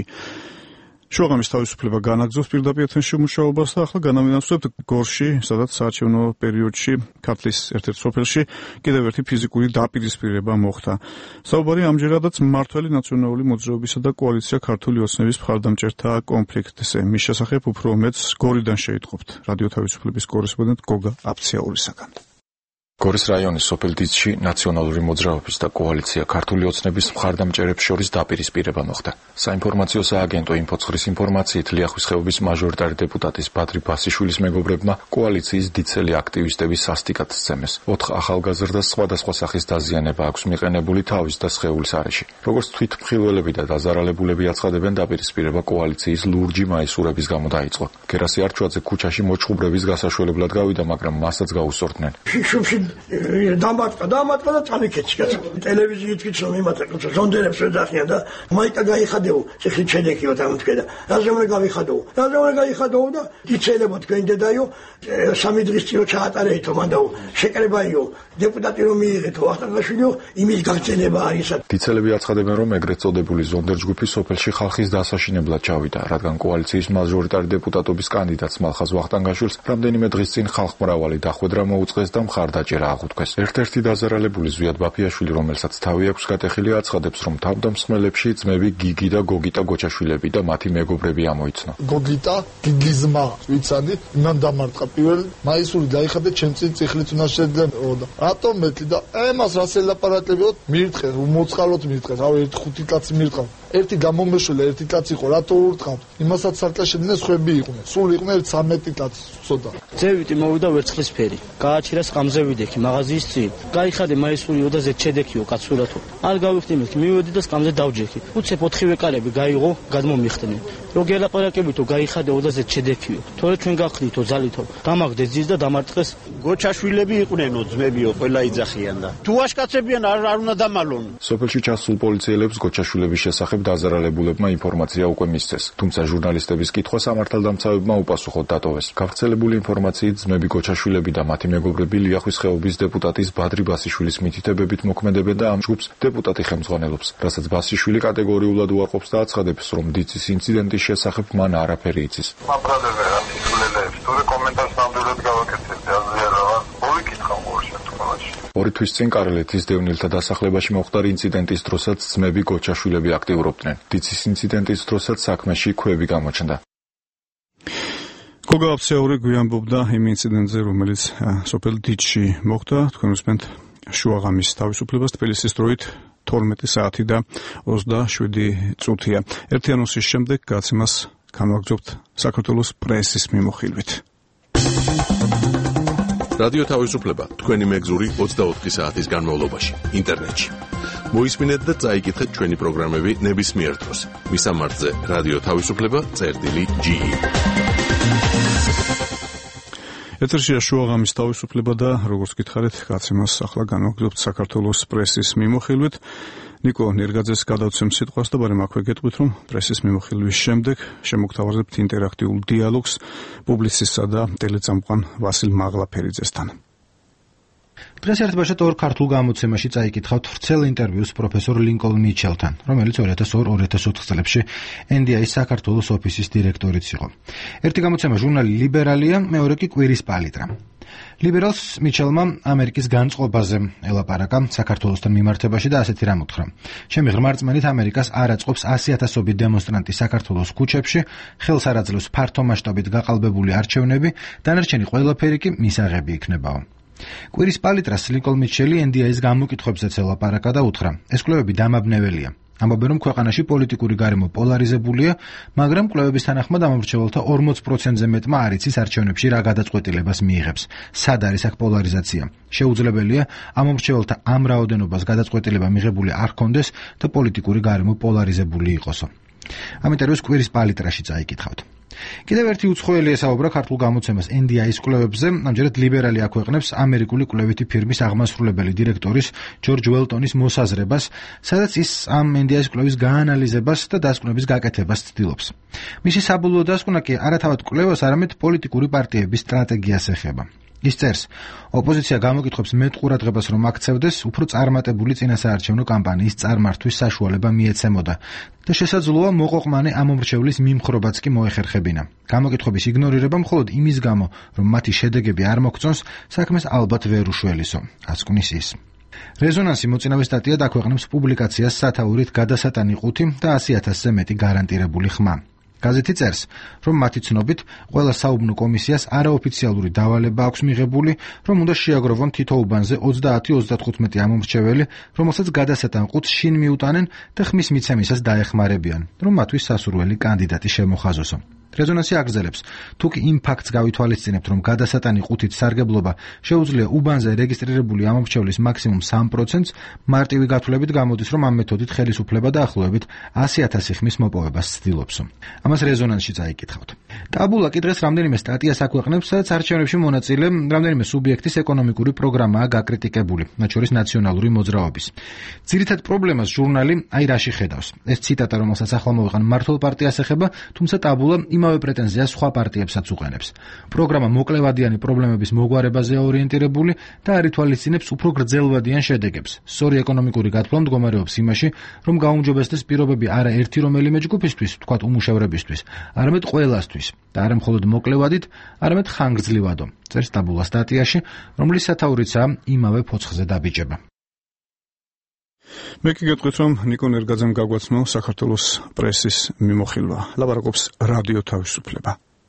შუაღამის თავისუფლება განაგრძობს პირდაპირ ეთერში მუშაობას და ახლა განავინაცვლებთ გორში, სადაც საარჩევნო პერიოდში ქართლის ერთ-ერთ სოფელში კიდევ ერთი ფიზიკური დაპირისპირება მოხდა. საუბარი ამჯერადაც მმართველი ნაციონალური მოძრაობისა და კოალიცია ქართული ოცნების მხარდამჭერთა კონფლიქტზე. მის შესახებ უფრო მეტს გორიდან შეიტყობთ რადიო თავისუფლების კორესპონდენტ გოგა აფციაურისაგან. გორის რაიონის სოფელ დიცში ნაციონალური მოძრაობის და კოალიცია ქართული ოცნების მხარდამჭერებს შორის დაპირისპირება მოხდა. საინფორმაციო სააგენტო ინფოცხრის ინფორმაციით ლიახვის ხეობის მაჟორიტარი დეპუტატის ბადრი ბასიშვილის მეგობრებმა კოალიციის დიცელი აქტივისტების სასტიკად სცემეს. ოთხ ახალგაზრდას სხვადასხვა სახის დაზიანება აქვს მიყენებული თავის და სხეულის არეში. როგორც თვითმხილველები და დაზარალებულები აცხადებენ, დაპირისპირება კოალიციის ლურჯი მაისურების გამო დაიწყო. გერასი არჩვაძე ქუჩაში მოჩხუბრების გასაშველებლად გავიდა, მაგრამ მასაც გაუსწორდნენ. დამატყა დამატყა და წამიქეჩი კაცო ტელევიზიით ვიცო მიმაცა კაცო ზონდერებს ვეძახიან და მაიკა გაიხადეო ციხლით შედექიო დამთქედა რაზე უნდა გავიხადო რაზე უნდა გაიხადო და იცელებო თქვენ დედაიო სამი დღის წინ ჩაატარეითო მანდაო შეკრებაიო დეპუტატი რომ მიიღეთო ახალგაზრდაშვილიო იმის გაგრძელება არის. დიცელები აცხადებენ, რომ ეგრეთ წოდებული ზონდერ ჯგუფი სოფელში ხალხის დასაშინებლად ჩავიდა, რადგან კოალიციის მაჟორიტარი დეპუტატობის კანდიდატს მალხაზ ვახტანგაშვილს რამდენიმე დღის წინ ხალხმრავალი დახვედრა მოუწყეს და მხარდაჭერა აღუთქვეს. ერთ-ერთი დაზარალებული ზვიად ბაფიაშვილი, რომელსაც თავი აქვს გატეხილი, აცხადებს, რომ თავდამსხმელებში ძმები გიგი და გოგიტა გოჩაშვილები და მათი მეგობრები ამოიცნო. გოგიტა გიგიზმა ვიცადი, იმან დამარტყა პირველ მაისური დაიხადე ჩემ წინ ციხლით უნდა შეძლებოდა. რატომ მეტი და ემას რას ელაპარაკებიოთ მირთხეს, მოწყალოთ მირთხეს, რავი ერთი ხუთი კაცი მირთხავ. ერთი გამომეშველა ერთი კაცი იყო, რატო ურთხავთ? იმასაც სარკა შედნენ სხვები იყვნენ. სულ იყვნენ ცამეტი კაცი ცოტა. ძევიტი მოვიდა ვერცხლისფერი. გააჩირა სყამზე ვიდექი მაღაზიის წინ. გაიხადე მაისური ოდაზე ჩედექიო კაცურათო. არ გავიხდი მეთქი, მივედი და სყამზე დავჯექი. უცებ ოთხივე კარები გაიღო, გადმომიხდნენ. რო გელაპარაკებითო გაიხადე ოდაზე ჩედექიო. თორე ჩვენ გახდითო ძალითო. დამაგდე ძის და დამარტყეს. გოჩაშვილები იყვნენო ძმებიო, ყველა იძახიან და. თუ აშკაცებიან არ არ უნდა დამალონ. სოფელში ჩასულ პოლიციელებს გოჩაშვილების შესახებ დაზარალებულებმა ინფორმაცია უკვე მისცეს, თუმცა ჟურნალისტების კითხვა სამართალდამცავებმა უპასუხოდ დატოვეს. გავრცელებული ინფორმაციით ძმები გოჩაშვილები და მათი მეგობრები ლიახვის ხეობის დეპუტატის ბადრი ბასიშვილის მითითებებით მოქმედებენ და ამ ჯგუფს დეპუტატი ხელმძღვანელობს, რასაც ბასიშვილი კატეგორიულად უარყოფს და აცხადებს, რომ დიცის ინციდენტის შესახებ მან არაფერი იცის. მაბრალევე რა მისულელებს, თორე კომენტარს ნამდვილად გავაკეთებთ, აზრიანობა მოვიკითხავ ყოველ შემთხვევაში. ორი თვის წინ კარელეთის დევნილთა დასახლებაში მოხდარ ინციდენტის დროსაც ძმები გოჩაშვილები აქტიურობდნენ. დიცის ინციდენტის დროსაც საქმეში ქვები გამოჩნდა. გოგა აფცეური გვიანბობდა იმ ინციდენტზე, რომელიც სოფელ დიცში მოხდა. თქვენ უსმენთ შუაღამის თავისუფლებას თბილისის დროით თორმეტი საათი და ოცდაშვიდი წუთია. ერთი ანონსის შემდეგ გაცემას განვაგრძობთ საქართველოს პრესის მიმოხილვით. რადიო თავისუფლება თქვენი მეგზური ოცდაოთხი საათის განმავლობაში ინტერნეტში. მოისმინეთ და წაიკითხეთ ჩვენი პროგრამები ნებისმიერ დროს. მისამართზე რადიო თავისუფლება წერტილი ჯი. ეთერშია შუაღამის თავისუფლება და როგორც გითხარით, გაცემას ახლა განვაგრძობთ საქართველოს პრესის მიმოხილვით. ნიკო ნერგაძეს გადავცემ სიტყვას და ბარემ აქვე გეტყვით, რომ პრესის მიმოხილვის შემდეგ შემოგთავაზებთ ინტერაქტიულ დიალოგს პუბლიცისტსა და ტელეწამყვან ვასილ მაღლაფერიძესთან. დღეს ერთბაშად ორ ქართულ გამოცემაში წაიკითხავთ ვრცელ ინტერვიუს პროფესორ ლინკოლნ მიჩელთან, რომელიც ორი ათას ორი ორი ათას ოთხ წლებში ენ დი ეის საქართველოს ოფისის დირექტორიც იყო. ერთი გამოცემა ჟურნალი ლიბერალია, მეორე კი კვირის პალიტრა. ლიბერალს მიჩელმა ამერიკის განწყობაზე ელაპარაკა საქართველოსთან მიმართებაში და ასეთი რამ უთხრა. ჩემი ღრმა რწმენით ამერიკას არ აწყობს ასი ათასობით დემონსტრანტი საქართველოს ქუჩებში, ხელს არ აძლევს ფართო მასშტაბით გაყალბებული არჩევნები, დანარჩენი ყველაფერი კი მისაღები იქნებაო. კვირის პალიტრას ლინკოლნ მიჩელი ენ დი ეის გამოკითხვებზეც ელაპარაკა და უთხრა, ეს კვლევები დამაბნეველია. ამბობენ, რომ ქვეყანაში პოლიტიკური გარემო პოლარიზებულია, მაგრამ კვლევების თანახმად ამომრჩეველთა ორმოც პროცენტზე მეტმა არ იცის არჩევნებში რა გადაწყვეტილებას მიიღებს. სად არის აქ პოლარიზაცია? შეუძლებელია ამომრჩეველთა ამ რაოდენობას გადაწყვეტილება მიღებული არ ჰქონდეს და პოლიტიკური გარემო პოლარიზებული იყოსო. ამ ინტერვიუს კვირის პალიტრაში წაიკითხავთ. კიდევ ერთი უცხოელი ესაუბრა ქართულ გამოცემას ენ დი ეის კვლევებზე, ამჯერად ლიბერალი აქვეყნებს ამერიკული კვლევითი ფირმის აღმასრულებელი დირექტორის ჯორჯ უელტონის მოსაზრებას, სადაც ის ამ ენ დი ეის კვლევის გაანალიზებას და დასკვნების გაკეთებას ცდილობს. მისი საბოლოო დასკვნა კი არათავად კვლევას, არამედ პოლიტიკური პარტიების სტრატეგიას ეხება. ის წერს, ოპოზიცია გამოკითხვებს მეტ ყურადღებას რომ აქცევდეს, უფრო წარმატებული წინასაარჩევნო კამპანიის წარმართვის საშუალება მიეცემოდა და შესაძლოა მოყოყმანე ამომრჩევლის მიმხრობაც კი მოეხერხებინა. გამოკითხვების იგნორირება მხოლოდ იმის გამო, რომ მათი შედეგები არ მოგწონს, საქმეს ალბათ ვერ უშველისო, ასკვნის ის. რეზონანსი მოწინავე სტატია დაქვეყნებს პუბლიკაციას სათაურით გადასატანი ყუთი და ასი ათასზე მეტი გარანტირებული ხმა. გაზეთი წერს, რომ მათი ცნობით ყველა საუბნო კომისიას არაოფიციალური დავალება აქვს მიღებული, რომ უნდა შეაგროვონ თითო უბანზე ოცდაათი ოცდათხუთმეტი ამომრჩეველი, რომელსაც გადასატან ყუთს შინ მიუტანენ და ხმის მიცემისას დაეხმარებიან, რომ მათთვის სასურველი კანდიდატი შემოხაზოსო. რეზონანსი აგრძელებს, თუ კი იმ ფაქტს გავითვალისწინებთ, რომ გადასატანი ყუთით სარგებლობა შეუძლია უბანზე რეგისტრირებული ამომრჩევლის მაქსიმუმ სამ პროცენტს, მარტივი გათვლებით გამოდის, რომ ამ მეთოდით ხელისუფლება დაახლოებით ასი ათასი ხმის მოპოვებას ცდილობსო. ამას რეზონანსში წაიკითხავთ. ტაბულა კი დღეს რამდენიმე სტატიას აქვეყნებს, სადაც არჩევნებში მონაწილე რამდენიმე სუბიექტის ეკონომიკური პროგრამაა გაკრიტიკებული, მათ შორის ნაციონალური მოძრაობის. ძირითად პრობლემას ჟურნალი აი რაში ხედავს. ეს ციტატა, რომელსაც ახლა მოვიყან, მართლ პარტიას ეხება, თუმცა ტაბულა იმავე პრეტენზიას სხვა პარტიებსაც უყენებს. პროგრამა მოკლევადიანი პრობლემების მოგვარებაზეა ორიენტირებული და არ ითვალისწინებს უფრო გრძელვადიან შედეგებს. სწორი ეკონომიკური გათვლა მდგომარეობს იმაში, რომ გაუმჯობესდეს პირობები არა ერთი რომელიმე ჯგუფისთვის, თქვათ უმუშევრებისთვის, არამედ ყველასთვის და არა მხოლოდ მოკლევადით, არამედ ხანგრძლივადო. წერს ტაბულა სტატიაში, რომლის სათაურიცაა იმავე ფოცხზე დაბიჯება. მე კი გეტყვით, რომ ნიკო ნერგაძემ გაგვაცნო საქართველოს პრესის მიმოხილვა. ლაპარაკობს რადიო თავისუფლება.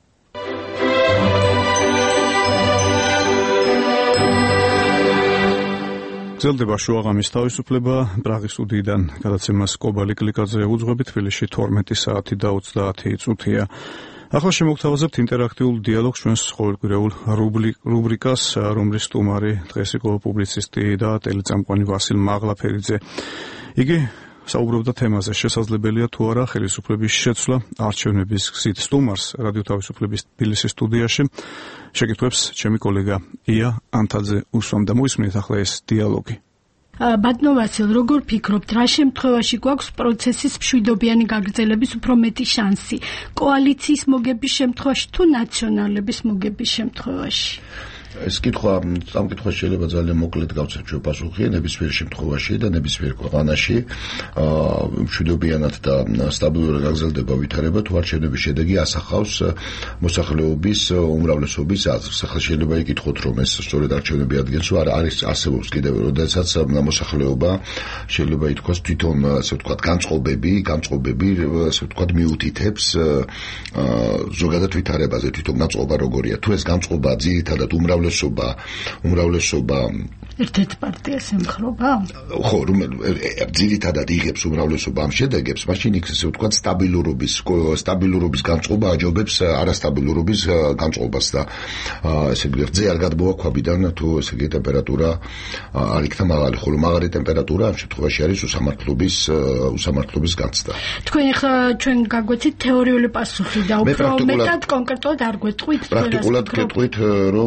გრძელდება შუაღამის თავისუფლება. პრაღის სტუდიიდან გადაცემას კობალი კლიკაძე უძღვებით. თბილისში თორმეტი საათი და ოცდაათი წუთია. ახლა შემოგთავაზებთ ინტერაქტიულ დიალოგს ჩვენს ყოველკვირეულ რუბრიკას, რომლის სტუმარი დღეს იყო პუბლიცისტი და ტელეწამყვანი ვასილ მაღლაფერიძე. იგი საუბრობდა თემაზე, შესაძლებელია თუ არა ხელისუფლების შეცვლა არჩევნების გზით. სტუმარს რადიო თავისუფლების თბილისის სტუდიაში შეკითხვებს ჩემი კოლეგა ია ანთაძე უსვამ და მოისმინეთ ახლა ეს დიალოგი. ბატონო ვასილ, როგორ ფიქრობთ, რა შემთხვევაში გვაქვს პროცესის მშვიდობიანი გაგრძელების უფრო მეტი შანსი? კოალიციის მოგების შემთხვევაში თუ ნაციონალების მოგების შემთხვევაში? ეს კითხვა, ამ კითხვას შეიძლება ძალიან მოკლედ გავცეთო პასუხი, ნებისმიერ შემთხვევაში და ნებისმიერ ქვეყანაში მშვიდობიანად და სტაბილურად გაგრძელდება ვითარება, თუ არჩევნების შედეგი ასახავს მოსახლეობის უმრავლესობის აზრს. ახლა შეიძლება იკითხოთ, რომ ეს სწორედ არჩევნები ადგენს, თუ არა არის არსებობს კიდევ, როდესაც მოსახლეობა შეიძლება ითქვას თვითონ, ასე ვთქვათ, განწყობები, განწყობები, ასე ვთქვათ, მიუთითებს ზოგადად ვითარებაზე, თვითონ განწყობა როგორია. თუ ეს განწყობა ძირითადად უმრავლესობა უმრავლესობა უმრავლესობა ერთ-ერთ პარტიას ემხრობა? ხო, ძირითადად იღებს უმრავლესობა ამ შედეგებს, მაშინ იქ ესე ვთქვათ სტაბილურობის სტაბილურობის განწყობა აჯობებს არასტაბილურობის განწყობას და ესე იგი რძე არ გადმოაქვაბიდან თუ ესე იგი ტემპერატურა არ იქნა მაღალი, ხოლო მაღალი ტემპერატურა ამ შემთხვევაში არის უსამართლობის უსამართლობის განცდა. თქვენ ახლა ჩვენ გაგვეცით თეორიული პასუხი და უფრო მეტად კონკრეტულად არ გვეტყვით? პრაქტიკულად გეტყვით, რომ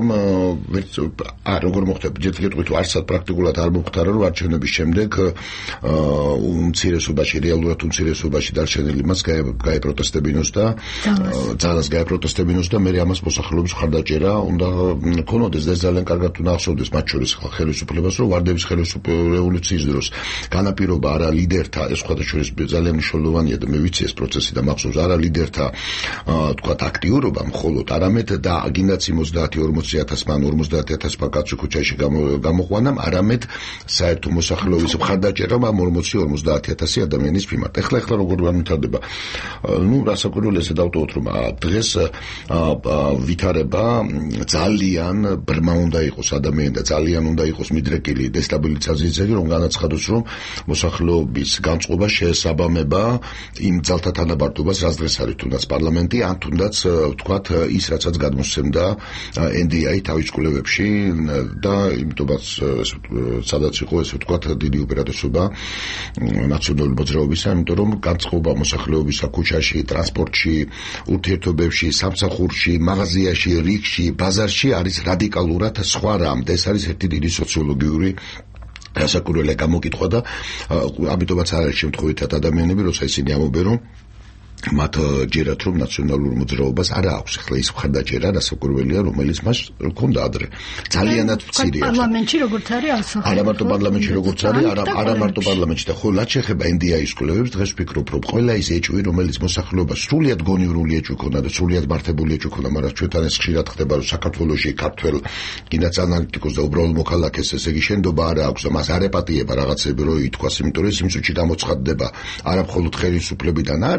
აა როგორ მოხდა ჯერ გეტყვით არცად პრაქტიკულად არ მომხდარა, რომ არჩევნების შემდეგ უმცირესობაში, რეალურად უმცირესობაში დარჩენილი მას გაეპროტესტებინოს და ძალას გაეპროტესტებინოს და მე ამას მოსახლეობის მხარდაჭერა უნდა ქონოდეს და ეს ძალიან კარგად უნდა ახსოვდეს მათ შორის ხელისუფლებას, რომ ვარდების რევოლუციის დროს განაპირობა არა ლიდერთა, ეს სხვათა შორის ძალიან მნიშვნელოვანია და მე ვიცი ეს პროცესი და მახსოვს, არა ლიდერთა თქვათ აქტიურობა მხოლოდ, არამედ და გინდაც ოცდაათი ორმოცი ათასი მან ორმოცდაათი ათასი კაცი ქუჩაში გამოყვანამ, არამედ საერთო მოსახლეობის მხარდაჭერამ ამ ორმოცი ორმოცდაათი ათასი ადამიანის მიმართ. ეხლა ეხლა როგორ განვითარდება? ნუ რასაკვირველია დავტოვოთ, რომ დღეს ვითარება ძალიან ბრმა უნდა იყოს ადამიანი და ძალიან უნდა იყოს მიდრეკილი დესტაბილიზაციის ძელი, რომ განაცხადოს, რომ მოსახლეობის განწყობა შეესაბამება იმ ძალთა თანაბარდობას, რაც დღეს არის თუნდაც პარლამენტი, ან თუნდაც ვთქვათ ის, რაცაც გადმოსცემდა ენ დი აი თავის კვლევებში და იმიტომაც სადაც იყო ესე ვთქვათ დიდი უპირატესობა ნაციონალური მოძრაობისა, იმიტომ რომ განწყობა მოსახლეობისა ქუჩაში, ტრანსპორტში, ურთიერთობებში, სამსახურში, მაღაზიაში, რიგში, ბაზარში არის რადიკალურად სხვა რამ და ეს არის ერთი დიდი სოციოლოგიური გასაკურველი გამოკითხვა და ამიტომაც არის შემთხვევითად ადამიანები, როცა ისინი ამბობენ, რომ მათ ჯერათ რომ ნაციონალურ მოძრაობას არ აქვს ახლა ის მხარდაჭერა, რასაკვირველია, რომელიც მას ჰქონდა ადრე. ძალიანად მცირეა. პარლამენტში როგორც არის ასახა. არა მარტო პარლამენტში როგორც არის, არა არა მარტო პარლამენტში და ხო რაც შეეხება ენ დი აის კვლევებს, დღეს ვფიქრობ, რომ ყველა ის ეჭვი, რომელიც მოსახლეობას სრულიად გონივრული ეჭვი ქონდა და სრულიად მართებული ეჭვი ქონდა, მაგრამ ჩვენთან ეს ხშირად ხდება, რომ საქართველოში ქართველ კიდაც ანალიტიკოს და უბრალოდ მოქალაქეს ესე იგი შენდობა არ აქვს და მას არ ეპატიება რაღაცები, რომ ითქვას, იმიტომ რომ ის იმ წუთში გამოცხადდება არა მხოლოდ ხელისუფლებიდან, არამედ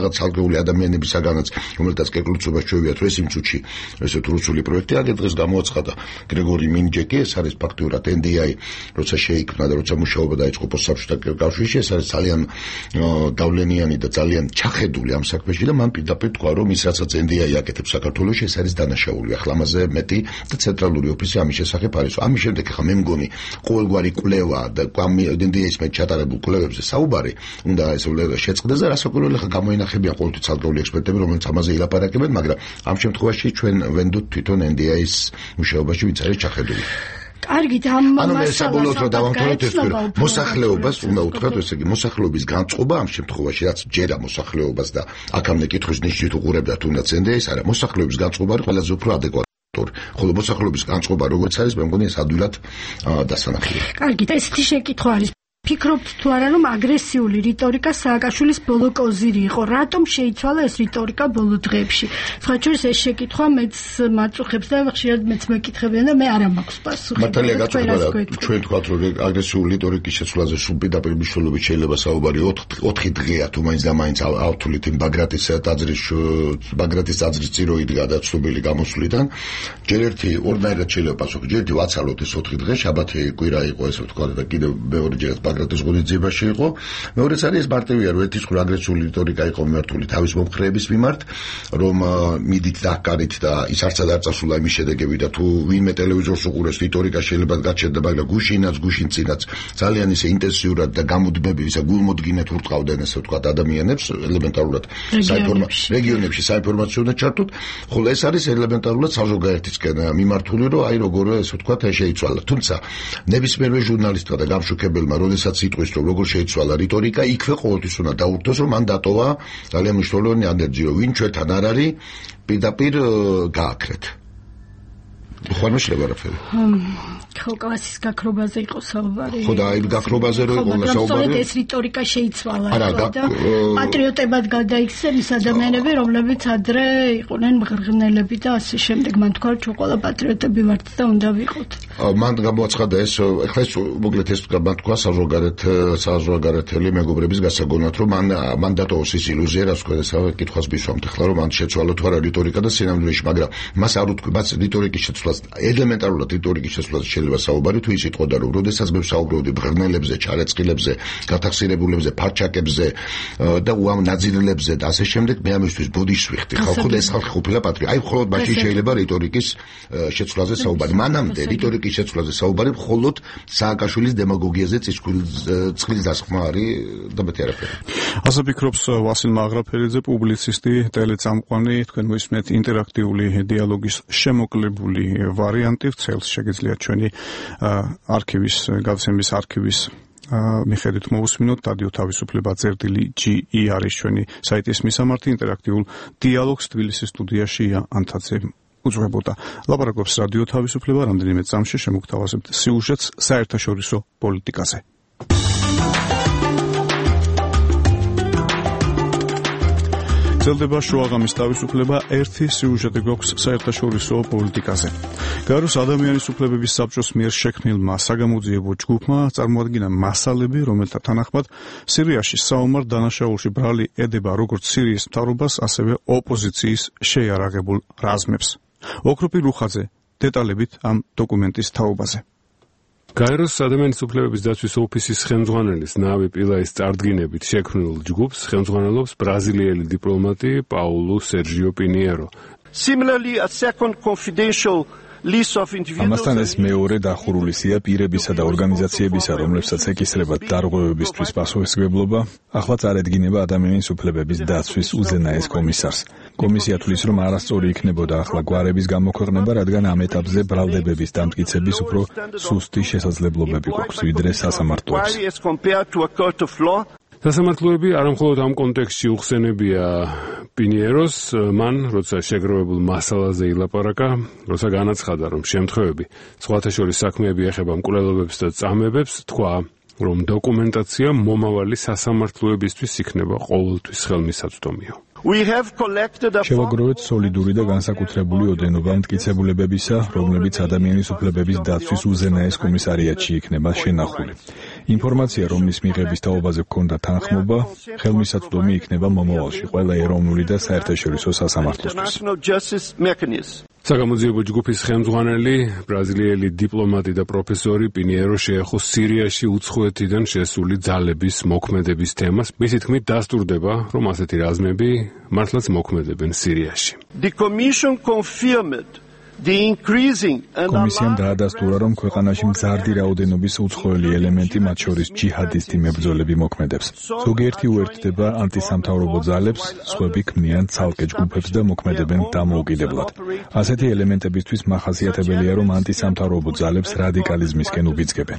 რაღაც ცალკეული ადამიანებისაგანაც, რომელთაც კეკლუცობას ჩვევიათ, რომ ეს იმ წუთში ესეთ რუსული პროექტი აგერ დღეს გამოაცხადა გრიგორი მინჯეკი, ეს არის ფაქტიურად ენ დი აი, როცა შეიქმნა და როცა მუშაობა დაიწყო პოსტსაბჭოთა კავშირში, ეს არის ძალიან დავლენიანი და ძალიან ჩახედული ამ საქმეში და მან პირდაპირ თქვა, რომ ის რასაც ენ დი აი აკეთებს საქართველოში, ეს არის დანაშაული. ახლა ამაზე მეტი და ცენტრალური ოფისი ამის შესახებ არის. ამის შემდეგ ახლა მე მგონი ყოველგვარი კვლევა და ენ დი აის მე ჩატარებულ კვლევებზე საუბარი უნდა ეს შეწყდეს და რასაკვირველი ახლა გამოინახებიან ყოველთვის ცალკეული ექსპერტები, რომელიც ამაზე ილაპარაკებენ, მაგრამ ამ შემთხვევაში ჩვენ ვენდოთ თვითონ ენ დი აის მუშაობაში ვინც არის ჩახედული. კარგით, ამ მასალას საბოლოოდ რომ დავამთავროთ ეს მოსახლეობას უნდა უთხრათ, ესე იგი მოსახლეობის განწყობა ამ შემთხვევაში რაც ჯერა მოსახლეობას და აქამდე კითხვის ნიშნით უყურებდა თუნდაც ენ დი აის, არა, მოსახლეობის განწყობა არის ყველაზე უფრო ადეკვატური. ხოლო მოსახლეობის განწყობა როგორც არის, მე მგონი ეს ადვილად დასანახია. კარგით, ესეთი შეკითხვა არის. ფიქრობთ თუ არა რომ აგრესიული რიტორიკა სააკაშვილის ბოლო კოზირი იყო? რატომ შეიცვალა ეს რიტორიკა ბოლო დღეებში? სხვაჩვენს ეს შეკითხვა მეც მაწუხებს და ხშირად მეც მეკითხებიან და მე არ მაქვს პასუხი. მართალია გაწუხება, ჩვენ თქვათ რომ აგრესიული რიტორიკის შეცვლაზე სულ პირდაპირ მნიშვნელობით შეიძლება საუბარი ოთხი დღეა თუ მაინც და მაინც ავთვლით იმ ბაგრატის ტაძრის ბაგრატის ტაძრის წირო იდგა და ცნობილი გამოსვლიდან. ჯერ ერთი ორნაირად შეიძლება პასუხი, ჯერ ერთი ვაცალოთ ეს ოთხი დღე, შაბათი კვირა იყო ესე ვთქვათ და კიდევ მეორეჯერ ბაგრატის ღონისძიებაში იყო. მეორეც არის ეს მარტივია, რომ ერთის ყურ აგრესიული რიტორიკა იყო მიმართული თავის მომხრეების მიმართ, რომ მიდით და აკარით და ის არცად არ წასულა იმის შედეგები და თუ ვინმე ტელევიზორს უყურებს რიტორიკა შეიძლება გაჩერდა, მაგრამ გუშინაც გუშინ წინაც ძალიან ისე ინტენსიურად და გამუდმები ისე გულმოდგინედ ურტყავდნენ ესე ვთქვათ ადამიანებს ელემენტარულად საინფორმაციო რეგიონებში საინფორმაციო და ჩართოთ, ხოლო ეს არის ელემენტარულად საზოგადოებისკენ მიმართული, რომ აი როგორ ესე ვთქვათ შეიცვალა. თუმცა ნებისმიერვე ჟურნალისტმა და გამშუქებელმა როდესაც იტყვის რომ როგორ შეიცვალა რიტორიკა, იქვე ყოველთვის უნდა დაურთოს რომ მან დატოვა ძალიან მნიშვნელოვანი ანერგია, რომ ვინ ჩვენთან არ არის პირდაპირ გააქრეთ. ხო არ შეიძლება რაფერი. ხო, კლასის გაქრობაზე იყო საუბარი. ხო და აი გაქრობაზე რო იყო საუბარი. სწორედ ეს რიტორიკა შეიცვალა და პატრიოტებად გადაიქცნენ ის ადამიანები, რომლებიც ადრე იყვნენ მღრღნელები და ასე შემდეგ. მან თქვა რომ ჩვენ ყველა პატრიოტები ვართ და უნდა ვიყოთ. მან გამოაცხადა ეს, ეხლა ეს მოკლედ ეს მან თქვა საზოგადოებრივ საზოგადოებრივი მეგობრების გასაგონად, რომ მან მან დატოვოს ის ილუზია, რაც ქვესა კითხვას მისვამთ, ეხლა რომ მან შეცვალა თუ არა რიტორიკა და სინამდვილეში, მაგრამ მას არ უთქვი, მას რიტორიკის შეცვლა ელემენტარულად რიტორიკის შესვლაზე შეიძლება საუბარი თუ ის იტყოდა რომ როდესაც მე ვსაუბრობდი ბღრნელებზე, ჩარეწყილებზე, გათახსირებულებზე, ფარჩაკებზე და უამ ნაძილებზე და ასე შემდეგ მე ამისთვის ბოდიშს ვიხდი. ხალხო და ეს ხალხი ყოფილა პატრიოტი. აი მხოლოდ მაშინ შეიძლება რიტორიკის შეცვლაზე საუბარი. მანამდე რიტორიკის შეცვლაზე საუბარი მხოლოდ სააკაშვილის დემაგოგიაზე წყლის დასხმა არის და მეტი არაფერი. ასე ფიქრობს ვასილ მაღრაფერიძე, პუბლიცისტი, ტელეწამყვანი, თქვენ მოისმენთ ინტერაქტიული დიალოგის შემოკლებული ვარიანტი. ვრცელს შეგიძლიათ ჩვენი არქივის, გადაცემის არქივის მიხედვით მოусმინოთ. რადიო თავისუფლება წერტილი ჯი ი არის ჩვენი საიტის მისამართი. ინტერაქტიულ დიალოგს თბილისის სტუდიაში ია ანთაძე უძღვებოდა. ლაპარაკობს რადიო თავისუფლება, რამდენიმე წამში შემოგთავაზებთ სიუჟეტს საერთაშორისო პოლიტიკაზე. გრძელდება შუაღამის თავისუფლება, ერთი სიუჟეტი გვაქვს საერთაშორისო პოლიტიკაზე. გაეროს ადამიანის უფლებების საბჭოს მიერ შექმნილმა საგამოძიებო ჯგუფმა წარმოადგინა მასალები, რომელთა თანახმად სირიაში საომარ დანაშაულში ბრალი ედება როგორც სირიის მთავრობას, ასევე ოპოზიციის შეიარაღებულ რაზმებს. ოქროპი რუხაძე დეტალებით ამ დოკუმენტის თაობაზე. გაეროს ადამიანის უფლებების დაცვის ოფისის ხელმძღვანელის ნავი პილაის წარდგინებით შექმნილ ჯგუფს ხელმძღვანელობს ბრაზილიელი დიპლომატი პაულუ სერჟიო პინიერო. Similarly, a second confidential ამასთან ეს მეორე დახურული სია პირებისა და ორგანიზაციებისა, რომლებსაც ეკისრებათ დარღვევებისთვის პასუხისმგებლობა, ახლა წარედგინება ადამიანის უფლებების დაცვის უზენაეს კომისარს. კომისია თვლის, რომ არასწორი იქნებოდა ახლა გვარების გამოქვეყნება, რადგან ამ ეტაპზე ბრალდებების დამტკიცების უფრო სუსტი შესაძლებლობები გვაქვს, ვიდრე სასამართლოებს. სასამართლოები არამხოლოდ ამ კონტექსტში უხსენებია პინიეროს, მან, როცა შეგროვებულ მასალაზე ილაპარაკა, როცა განაცხადა, რომ შემთხვევები სხვათა შორის საქმეები ეხება მკვლელობებს და წამებებს, თქვა, რომ დოკუმენტაცია მომავალი სასამართლოებისთვის იქნება ყოველთვის ხელმისაწვდომიო. შევაგროვეთ სოლიდური და განსაკუთრებული ოდენობა მტკიცებულებებისა, რომლებიც ადამიანის უფლებების დაცვის უზენაეს კომისარიატში იქნება შენახული. ინფორმაცია, რომლის მიღების თაობაზე გქონდა თანხმობა, ხელმისაწვდომი იქნება მომავალში ყველა ეროვნული და საერთაშორისო სასამართლოსთვის. საგამოძიებო ჯგუფის ხელმძღვანელი, ბრაზილიელი დიპლომატი და პროფესორი პინიერო შეეხო სირიაში უცხოეთიდან შესული ძალების მოქმედების თემას. მისი თქმით, დასტურდება, რომ ასეთი რაზმები მართლაც მოქმედებენ სირიაში. The commission confirmed the increasing კომისიამ დაადასტურა, რომ ქვეყანაში მზარდი რაოდენობის უცხოელი ელემენტი, მათ შორის ჯიჰადისტი მებრძოლები მოქმედებს. ზოგიერთი უერთდება ანტისამთავრობო ძალებს, სხვები ქმნიან ცალკე ჯგუფებს და მოქმედებენ დამოუკიდებლად. ასეთი ელემენტებისთვის მახასიათებელია, რომ ანტისამთავრობო ძალებს რადიკალიზმისკენ უბიძგებენ.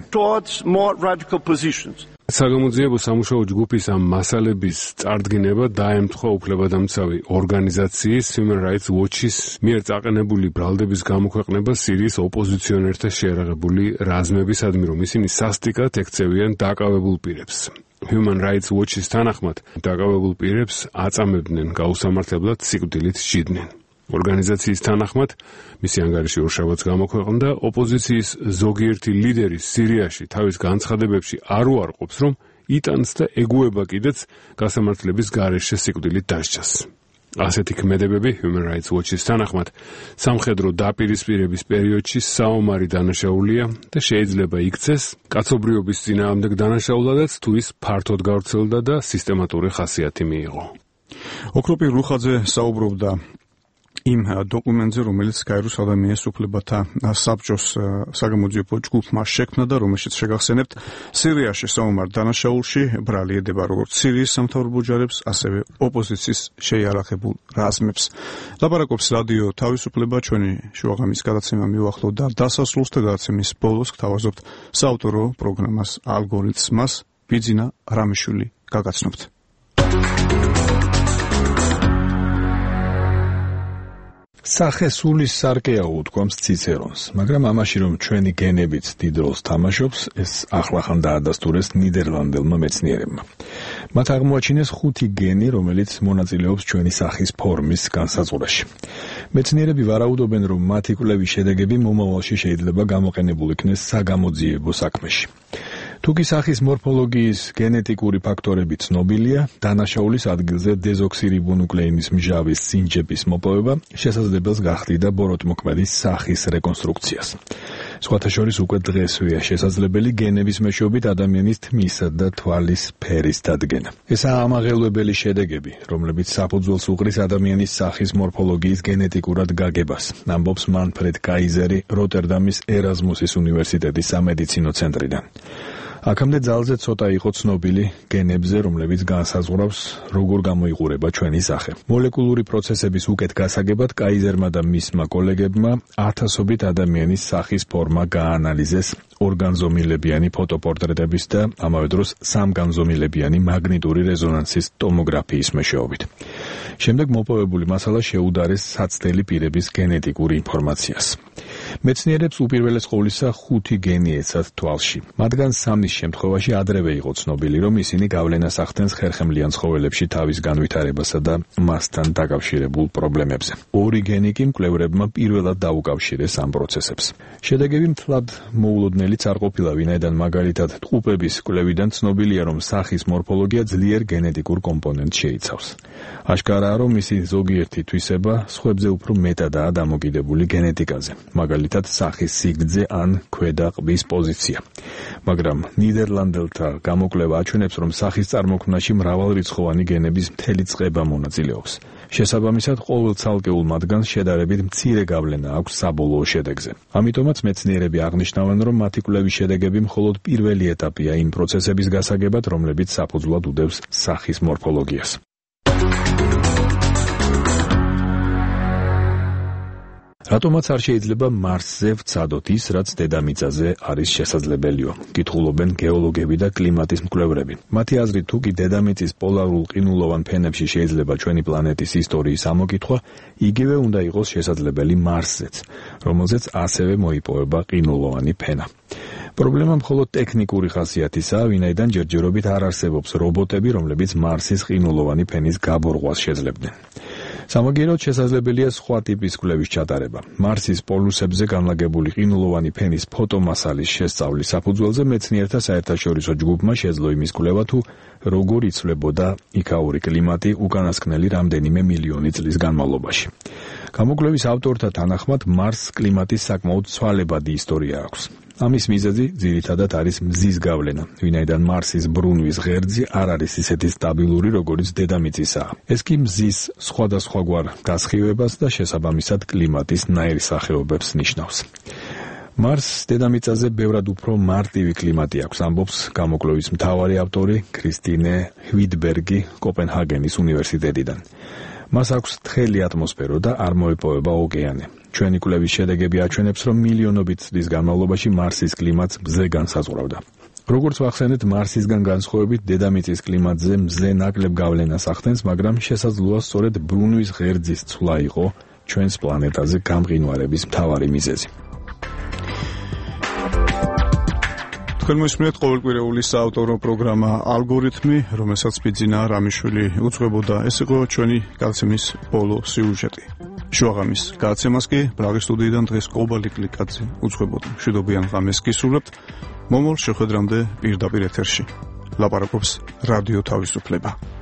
საგამოძიებო სამუშაო ჯგუფის ამ მასალების წარდგინება დაემთხვა უფლებადამცავი ორგანიზაციის Human Rights Watch-ის მიერ წაყენებული ბრალდების გამოქვეყნება სირიის ოპოზიციონერთა შეერაღებული რაზმებისადმი, რომ ისინი სასტიკად ექცევიან დაკავებულ პირებს. Human Rights Watch-ის თანახმად, დაკავებულ პირებს აწამებდნენ გაუსამართლებლად სიკვდილით სჯიდნენ. ორგანიზაციის თანახმად, მისი ანგარიში ორშაბათს გამოქვეყნდა, ოპოზიციის ზოგიერთი ლიდერი სირიაში თავის განცხადებებში არ უარყოფს, რომ იტანს და ეგუება კიდეც გასამართლების გარეშე სიკვდილით დასჯას. ასეთი ქმედებები Human Rights Watch-ის თანახმად სამხედრო დაპირისპირების პერიოდში საომარი დანაშაულია და შეიძლება იქცეს კაცობრიობის წინააღმდეგ დანაშაულადაც, თუ ის ფართოდ გავრცელდა და სისტემატური ხასიათი მიიღო. ოქროპირ რუხაძე საუბრობდა იმ დოკუმენტზე, რომელიც გაეროს ადამიანის უფლებათა საბჭოს საგამოძიებო ჯგუფმა შექმნა და რომელშიც შეგახსენებთ, სირიაში საომარ დანაშაულში ბრალი ედება როგორც სირიის სამთავრობო ჯარებს, ასევე ოპოზიციის შეიარაღებულ რაზმებს. ლაპარაკობს რადიო თავისუფლება, ჩვენი შუაღამის გადაცემა მიუახლოვდა დასასრულს და გადაცემის ბოლოს გთავაზობთ საავტორო პროგრამას ალგორითმას. ბიძინა რამიშვილი გაგაცნობთ. სახე სულის სარკეა უთქვამს ციცერონს, მაგრამ ამაში რომ ჩვენი გენებიც დიდ როლს თამაშობს, ეს ახლახან დაადასტურეს ნიდერლანდებმა მეცნიერებმა. მათ აღმოაჩინეს ხუთი გენი, რომელიც მონაწილეობს ჩვენი სახის ფორმის განსაზღვრაში. მეცნიერები ვარაუდობენ, რომ მათი კვლევის შედეგები მომავალში შეიძლება გამოყენებულ იქნეს საგამოძიებო საქმეში. თუკი სახის მორფოლოგიის გენეტიკური ფაქტორები ცნობილია, დანაშაულის ადგილზე დეზოქსირიბონუკლეინის მჟავის სინჯების მოპოვება შესაძლებელს გახდიდა ბოროტმოქმედის სახის რეკონსტრუქციას. სხვათა შორის უკვე დღესვეა შესაძლებელი გენების მეშვეობით ადამიანის თმისა და თვალის ფერის დადგენა. ესაა ამაღელვებელი შედეგები, რომლებიც საფუძველს უყრის ადამიანის სახის მორფოლოგიის გენეტიკურად გაგებას, ამბობს მანფრედ კაიზერი როტერდამის ერაზმუსის უნივერსიტეტის სამედიცინო ცენტრიდან. აქამდე ძალზე ცოტა იყო ცნობილი გენებზე, რომლებიც განსაზღვრავს, როგორ გამოიყურება ჩვენი სახე. მოლეკულური პროცესების უკეთ გასაგებად კაიზერმა და მისმა კოლეგებმა ათასობით ადამიანის სახის ფორმა გაანალიზეს ორგანზომილებიანი ფოტოპორტრეტების და ამავე დროს სამგანზომილებიანი მაგნიტური რეზონანსის ტომოგრაფიის მეშვეობით. შემდეგ მოპოვებული მასალა შეუდარეს საცდელი პირების გენეტიკურ ინფორმაციას. მეცნიერებს უპირველეს ყოვლისა ხუთი გენი ეცათ თვალში. მათგან სამის შემთხვევაში ადრევე იყო ცნობილი, რომ ისინი გავლენას ახდენს ხერხემლიან ცხოველებში თავის განვითარებასა და მასთან დაკავშირებულ პრობლემებზე. ორი გენი კი მკვლევრებმა პირველად დაუკავშირეს ამ პროცესებს. შედეგები მთლად მოულოდნელიც არ ყოფილა, ვინაიდან მაგალითად ტყუპების კვლევიდან ცნობილია, რომ სახის მორფოლოგია ძლიერ გენეტიკურ კომპონენტს შეიცავს. აშკარაა, რომ მისი ზოგიერთი თვისება სხვებზე უფრო მეტადაა დამოკიდებული გენეტიკაზე, მაგალითად სახის სიგრძე ან ქვედა ყბის პოზიცია. მაგრამ ნიდერლანდელთა გამოკვლევა აჩვენებს, რომ სახის წარმოქმნაში მრავალრიცხოვანი გენების მთელი წყება მონაწილეობს. შესაბამისად, ყოველ ცალკეულ მათგანს შედარებით მცირე გავლენა აქვს საბოლოო შედეგზე. ამიტომაც მეცნიერები აღნიშნავენ, რომ მათი კვლევის შედეგები მხოლოდ პირველი ეტაპია იმ პროცესების გასაგებად, რომლებიც საფუძვლად უდევს სახის მორფოლოგიას. რატომაც არ შეიძლება მარსზე ვცადოთ ის, რაც დედამიწაზე არის შესაძლებელიო? კითხულობენ გეოლოგები და კლიმატის მკვლევრები. მათი აზრით, თუკი დედამიწის პოლარულ ყინულოვან ფენებში შეიძლება ჩვენი პლანეტის ისტორიის ამოკითხვა, იგივე უნდა იყოს შესაძლებელი მარსზეც, რომელზეც ასევე მოიპოვება ყინულოვანი ფენა. პრობლემა მხოლოდ ტექნიკური ხასიათისაა, ვინაიდან ჯერჯერობით არ არსებობს რობოტები, რომლებიც მარსის ყინულოვანი ფენის გაბორღვას შეძლებდნენ. სამაგიეროდ შესაძლებელია სხვა ტიპის კვლევის ჩატარება. მარსის პოლუსებზე განლაგებული ყინულოვანი ფენის ფოტომასალის შესწავლის საფუძველზე მეცნიერთა საერთაშორისო ჯგუფმა შეძლო იმის კვლევა, თუ როგორ იცვლებოდა იქაური კლიმატი უკანასკნელი რამდენიმე მილიონი წლის განმავლობაში. გამოკვლევის ავტორთა თანახმად მარსს კლიმატის საკმაოდ ცვალებადი ისტორია აქვს. ამის მიზეზი ძირითადად არის მზის გავლენა, ვინაიდან მარსის ბრუნვის ღერძი არ არის ისეთი სტაბილური, როგორიც დედამიწისაა. ეს კი მზის სხვადასხვაგვარ გასხივებას და შესაბამისად კლიმატის ნაირსახეობებს ნიშნავს. მარსს დედამიწაზე ბევრად უფრო მარტივი კლიმატი აქვს, ამბობს გამოკვლევის მთავარი ავტორი კრისტინე ჰვიდბერგი კოპენჰაგენის უნივერსიტეტიდან. მას აქვს თხელი ატმოსფერო და არ მოეპოვება ოკეანე. ჩვენი კვლევის შედეგები აჩვენებს, რომ მილიონობით წლის განმავლობაში მარსის კლიმატს მზე განსაზღვრავდა. როგორც ვახსენეთ, მარსისგან განსხვავებით დედამიწის კლიმატზე მზე ნაკლებ გავლენას ახდენს, მაგრამ შესაძლოა სწორედ ბრუნვის ღერძის ცვლა იყო ჩვენს პლანეტაზე გამყინვარების მთავარი მიზეზი. თქვენ მოსმენთ ყოველკვირეული საავტორო პროგრამა ალგორითმი, რომელსაც ბიძინა რამიშვილი უძღვებოდა. ეს იყო ჩვენი გადაცემის ბოლო სიუჟეტი. შუაღამის გადაცემას კი ბრაღის სტუდიიდან დღეს კობალი კლიკაძე უძღვებოდა. მშვიდობიან ღამეს გისურვებთ. მომავალ შეხვედრამდე პირდაპირ ეთერში ლაპარაკობს რადიო თავისუფლება.